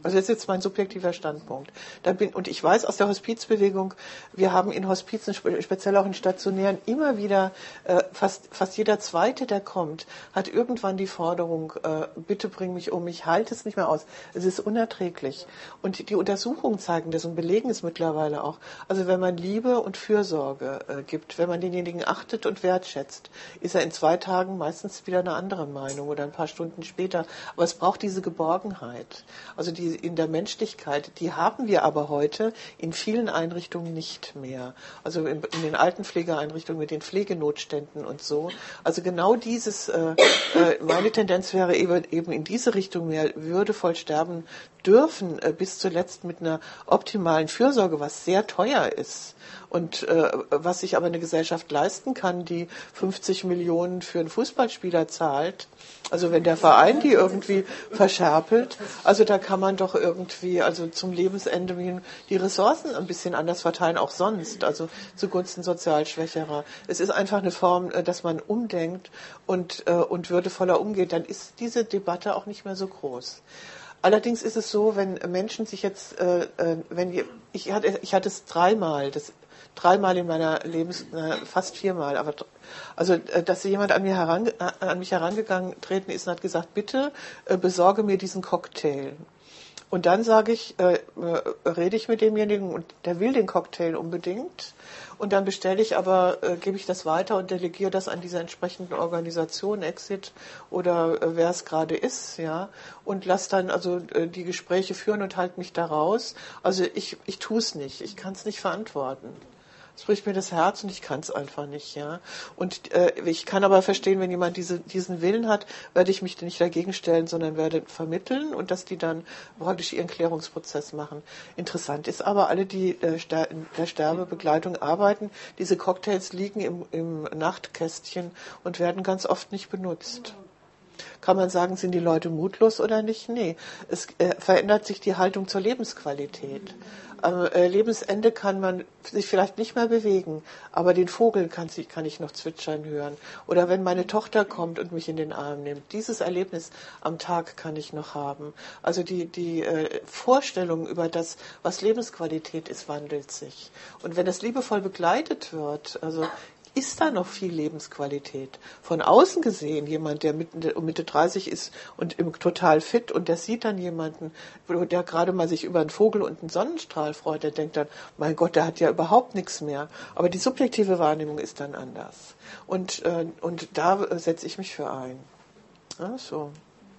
Also das ist jetzt mein subjektiver Standpunkt. Da bin, und ich weiß aus der Hospizbewegung, wir haben in Hospizen, speziell auch in stationären, immer wieder, äh, fast, fast jeder Zweite, der kommt, hat irgendwann die Forderung, äh, bitte bring mich um, ich halte es nicht mehr aus. Es ist unerträglich. Und die Untersuchungen zeigen das und belegen es mittlerweile auch. Also wenn man Liebe und Fürsorge äh, gibt, wenn man denjenigen achtet und wertschätzt, ist er in zwei Tagen meistens wieder eine andere Meinung oder ein paar Stunden später. Aber es braucht diese Geborgenheit. Also die in der Menschlichkeit, die haben wir aber heute in vielen Einrichtungen nicht mehr. Also in, in den Altenpflegeeinrichtungen mit den Pflegenotständen und so. Also genau dieses, äh, äh, meine Tendenz wäre eben, eben in diese Richtung mehr würdevoll sterben dürfen, äh, bis zuletzt mit einer optimalen Fürsorge, was sehr teuer ist. Und äh, was sich aber eine Gesellschaft leisten kann, die fünfzig Millionen für einen Fußballspieler zahlt, also wenn der Verein die irgendwie verscherpelt, also da kann man doch irgendwie, also zum Lebensende hin die Ressourcen ein bisschen anders verteilen, auch sonst, also zugunsten sozial Schwächerer. Es ist einfach eine Form, dass man umdenkt und, äh, und würdevoller umgeht, dann ist diese Debatte auch nicht mehr so groß. Allerdings ist es so, wenn Menschen sich jetzt, äh, wenn die, ich hatte, ich hatte es dreimal, das dreimal in meiner Lebens, äh, fast viermal, aber also, äh, dass jemand an mir heran, äh, an mich herangegangen treten ist und hat gesagt, bitte äh, besorge mir diesen Cocktail. Und dann sage ich, äh, äh, rede ich mit demjenigen und der will den Cocktail unbedingt. Und dann bestelle ich aber, äh, gebe ich das weiter und delegiere das an diese entsprechenden Organisationen, Exit oder äh, wer es gerade ist, ja. Und lasse dann also äh, die Gespräche führen und halte mich da raus. Also ich, ich tue es nicht, ich kann es nicht verantworten. Es bricht mir das Herz und ich kann es einfach nicht, ja. Und äh, ich kann aber verstehen, wenn jemand diese, diesen Willen hat, werde ich mich nicht dagegen stellen, sondern werde vermitteln und dass die dann praktisch ihren Klärungsprozess machen. Interessant ist aber, alle, die äh, in der Sterbebegleitung arbeiten, diese Cocktails liegen im, im Nachtkästchen und werden ganz oft nicht benutzt. Kann man sagen, sind die Leute mutlos oder nicht? Nee, es äh, verändert sich die Haltung zur Lebensqualität. Am äh, Lebensende kann man sich vielleicht nicht mehr bewegen, aber den Vogel kann, sie, kann ich noch zwitschern hören. Oder wenn meine Tochter kommt und mich in den Arm nimmt, dieses Erlebnis am Tag kann ich noch haben. Also die, die äh, Vorstellung über das, was Lebensqualität ist, wandelt sich. Und wenn es liebevoll begleitet wird, also ist da noch viel Lebensqualität. Von außen gesehen, jemand, der Mitte, Mitte dreißig ist und total fit und der sieht dann jemanden, der gerade mal sich über einen Vogel und einen Sonnenstrahl freut, der denkt dann, mein Gott, der hat ja überhaupt nichts mehr. Aber die subjektive Wahrnehmung ist dann anders. Und, äh, und da setze ich mich für ein. Ja, so.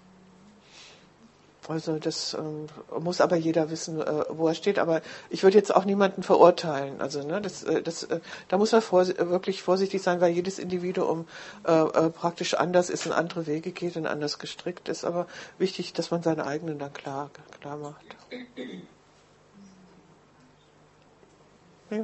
Also das ähm, muss aber jeder wissen, äh, wo er steht. Aber ich würde jetzt auch niemanden verurteilen. Also ne, das, äh, das, äh, da muss man vor, wirklich vorsichtig sein, weil jedes Individuum äh, äh, praktisch anders ist und andere Wege geht und anders gestrickt ist. Aber wichtig, dass man seine eigenen dann klar, klar macht. Ja.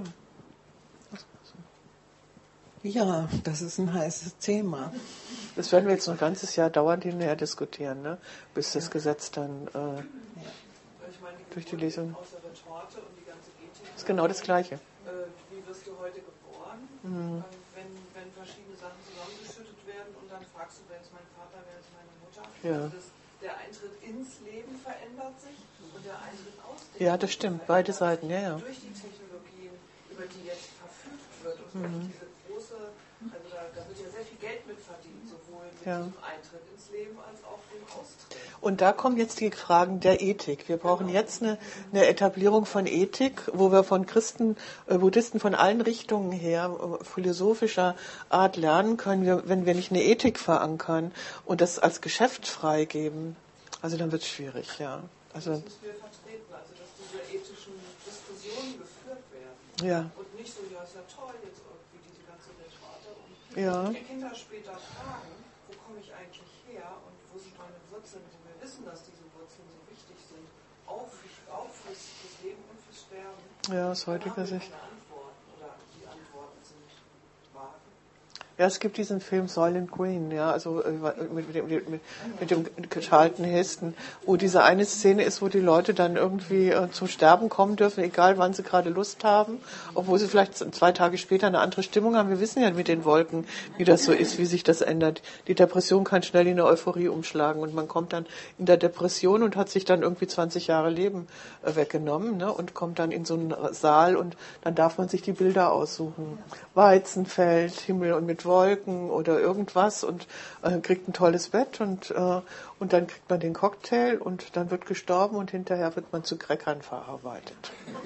Ja, das ist ein heißes Thema. Das werden wir jetzt noch ein ganzes Jahr dauernd hinterher diskutieren, ne? Bis das Gesetz dann äh, ja. durch die Lesung. Das ist genau das Gleiche. Wie wirst du heute geboren? Mhm. Wenn, wenn verschiedene Sachen zusammengeschüttet werden und dann fragst du, wer ist mein Vater, wer ist meine Mutter? Ja. Also das, der Eintritt ins Leben verändert sich und der Eintritt aus dem Ja, das stimmt. Beide Seiten, ja, ja. Durch die Technologien, über die jetzt verfügt wird und mhm. diese große, also da, da wird ja sehr viel Geld mit verdient, sowohl mit ja. dem Eintritt ins Leben als auch dem Austritt. Und da kommen jetzt die Fragen der Ethik. Wir brauchen jetzt eine, eine Etablierung von Ethik, wo wir von Christen, äh, Buddhisten von allen Richtungen her, äh, philosophischer Art lernen können, wir, wenn wir nicht eine Ethik verankern und das als Geschäft freigeben. Also dann wird es schwierig, ja. Also, das müssen wir vertreten, also dass diese ethischen Diskussionen geführt werden. Ja. Und nicht so, ja, ist ja toll, jetzt irgendwie diese ganze Debatte. Und ja. die Kinder später fragen, wo komme ich eigentlich her und wo sind meine Wurzeln, wo wir wissen, dass diese Wurzeln so wichtig sind, auch, für, auch fürs, fürs Leben und fürs Sterben. Ja, aus heutiger Sicht. Antworten oder die Antworten sind vage. Ja, es gibt diesen Film Soylent Green, ja, also mit, mit, dem, mit, mit dem Charlton Heston, wo diese eine Szene ist, wo die Leute dann irgendwie äh, zum Sterben kommen dürfen, egal wann sie gerade Lust haben, obwohl sie vielleicht zwei Tage später eine andere Stimmung haben. Wir wissen ja mit den Wolken, wie das so ist, wie sich das ändert. Die Depression kann schnell in eine Euphorie umschlagen und man kommt dann in der Depression und hat sich dann irgendwie zwanzig Jahre Leben äh, weggenommen, ne, und kommt dann in so einen Saal und dann darf man sich die Bilder aussuchen. Weizenfeld, Himmel und mit Wolken oder irgendwas und äh, kriegt ein tolles Bett und, äh, und dann kriegt man den Cocktail und dann wird gestorben und hinterher wird man zu Crackern verarbeitet.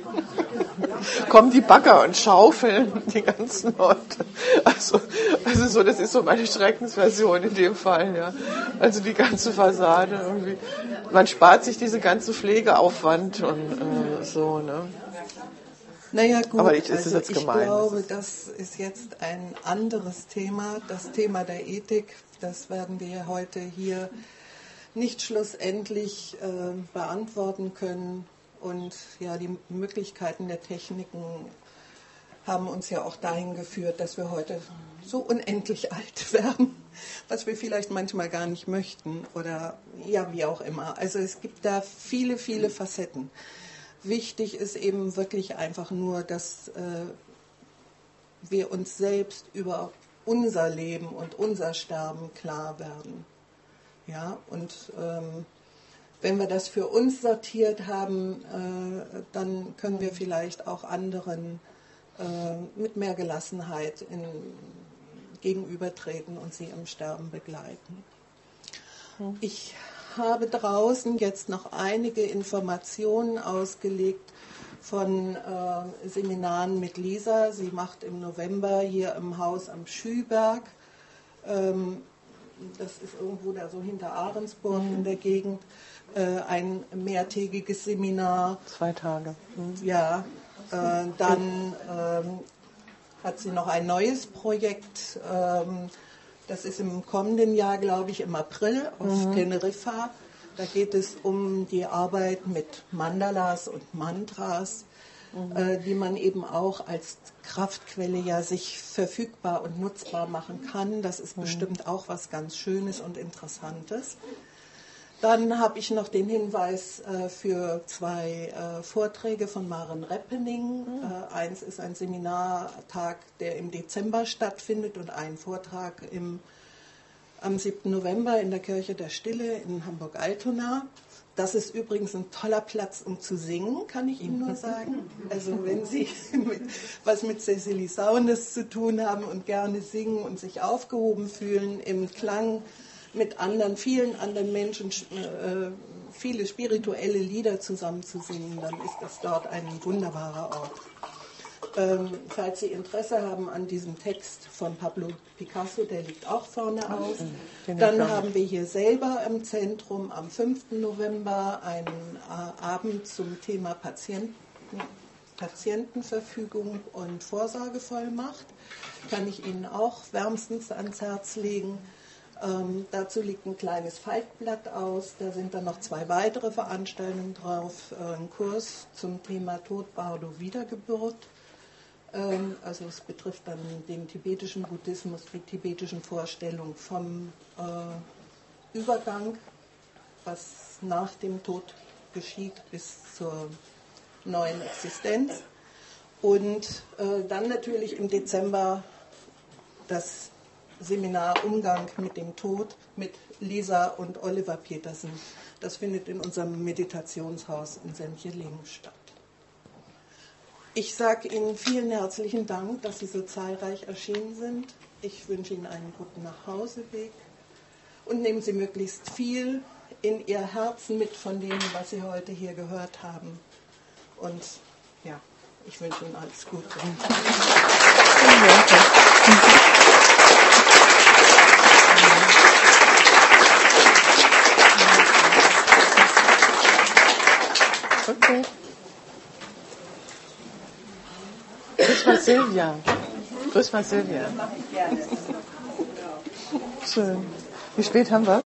Kommen die Bagger und schaufeln die ganzen Leute. Also, also so, das ist so meine Schreckensversion in dem Fall, ja. Also die ganze Fassade irgendwie. Man spart sich diese ganze Pflegeaufwand und äh, so, ne. Naja gut, aber ich, also jetzt ich gemein. glaube, das ist jetzt ein anderes Thema, das Thema der Ethik. Das werden wir heute hier nicht schlussendlich äh, beantworten können. Und ja, die Möglichkeiten der Techniken haben uns ja auch dahin geführt, dass wir heute so unendlich alt werden, was wir vielleicht manchmal gar nicht möchten oder ja, wie auch immer. Also es gibt da viele, viele Facetten. Wichtig ist eben wirklich einfach nur, dass äh, wir uns selbst über unser Leben und unser Sterben klar werden. Ja, und ähm, wenn wir das für uns sortiert haben, äh, dann können wir vielleicht auch anderen äh, mit mehr Gelassenheit in, gegenübertreten und sie im Sterben begleiten. Ich habe draußen jetzt noch einige Informationen ausgelegt von äh, Seminaren mit Lisa. Sie macht im November hier im Haus am Schüberg, ähm, das ist irgendwo da so hinter Ahrensburg mhm. in der Gegend, äh, ein mehrtägiges Seminar. Zwei Tage. Mhm. Ja, äh, dann ähm, hat sie noch ein neues Projekt, ähm, das ist im kommenden Jahr, glaube ich, im April auf mhm. Teneriffa. Da geht es um die Arbeit mit Mandalas und Mantras, mhm. äh, die man eben auch als Kraftquelle ja sich verfügbar und nutzbar machen kann. Das ist mhm. bestimmt auch was ganz Schönes und Interessantes. Dann habe ich noch den Hinweis äh, für zwei äh, Vorträge von Maren Reppening. Mhm. Äh, eins ist ein Seminartag, der im Dezember stattfindet und ein Vortrag im, am siebten November in der Kirche der Stille in Hamburg-Altona. Das ist übrigens ein toller Platz, um zu singen, kann ich Ihnen nur sagen. Also wenn Sie mit, was mit Cecily Saunders zu tun haben und gerne singen und sich aufgehoben fühlen im Klang, mit anderen, vielen anderen Menschen äh, viele spirituelle Lieder zusammen zu singen, dann ist das dort ein wunderbarer Ort. Ähm, falls Sie Interesse haben an diesem Text von Pablo Picasso, der liegt auch vorne aus. Dann haben wir hier selber im Zentrum am fünften November einen äh, Abend zum Thema Patienten, Patientenverfügung und Vorsorgevollmacht. Kann ich Ihnen auch wärmstens ans Herz legen. Ähm, dazu liegt ein kleines Faltblatt aus, da sind dann noch zwei weitere Veranstaltungen drauf. Äh, ein Kurs zum Thema Tod, Bardo, Wiedergeburt. Ähm, also es betrifft dann den tibetischen Buddhismus, die tibetischen Vorstellungen vom äh, Übergang, was nach dem Tod geschieht, bis zur neuen Existenz. Und äh, dann natürlich im Dezember das Seminar Umgang mit dem Tod mit Lisa und Oliver Petersen. Das findet in unserem Meditationshaus in Sencheling statt. Ich sage Ihnen vielen herzlichen Dank, dass Sie so zahlreich erschienen sind. Ich wünsche Ihnen einen guten Nachhauseweg und nehmen Sie möglichst viel in Ihr Herzen mit von dem, was Sie heute hier gehört haben. Und ja, ich wünsche Ihnen alles Gute. Okay. Grüß mal Silvia. Grüß mal Silvia. Schön. Wie spät haben wir?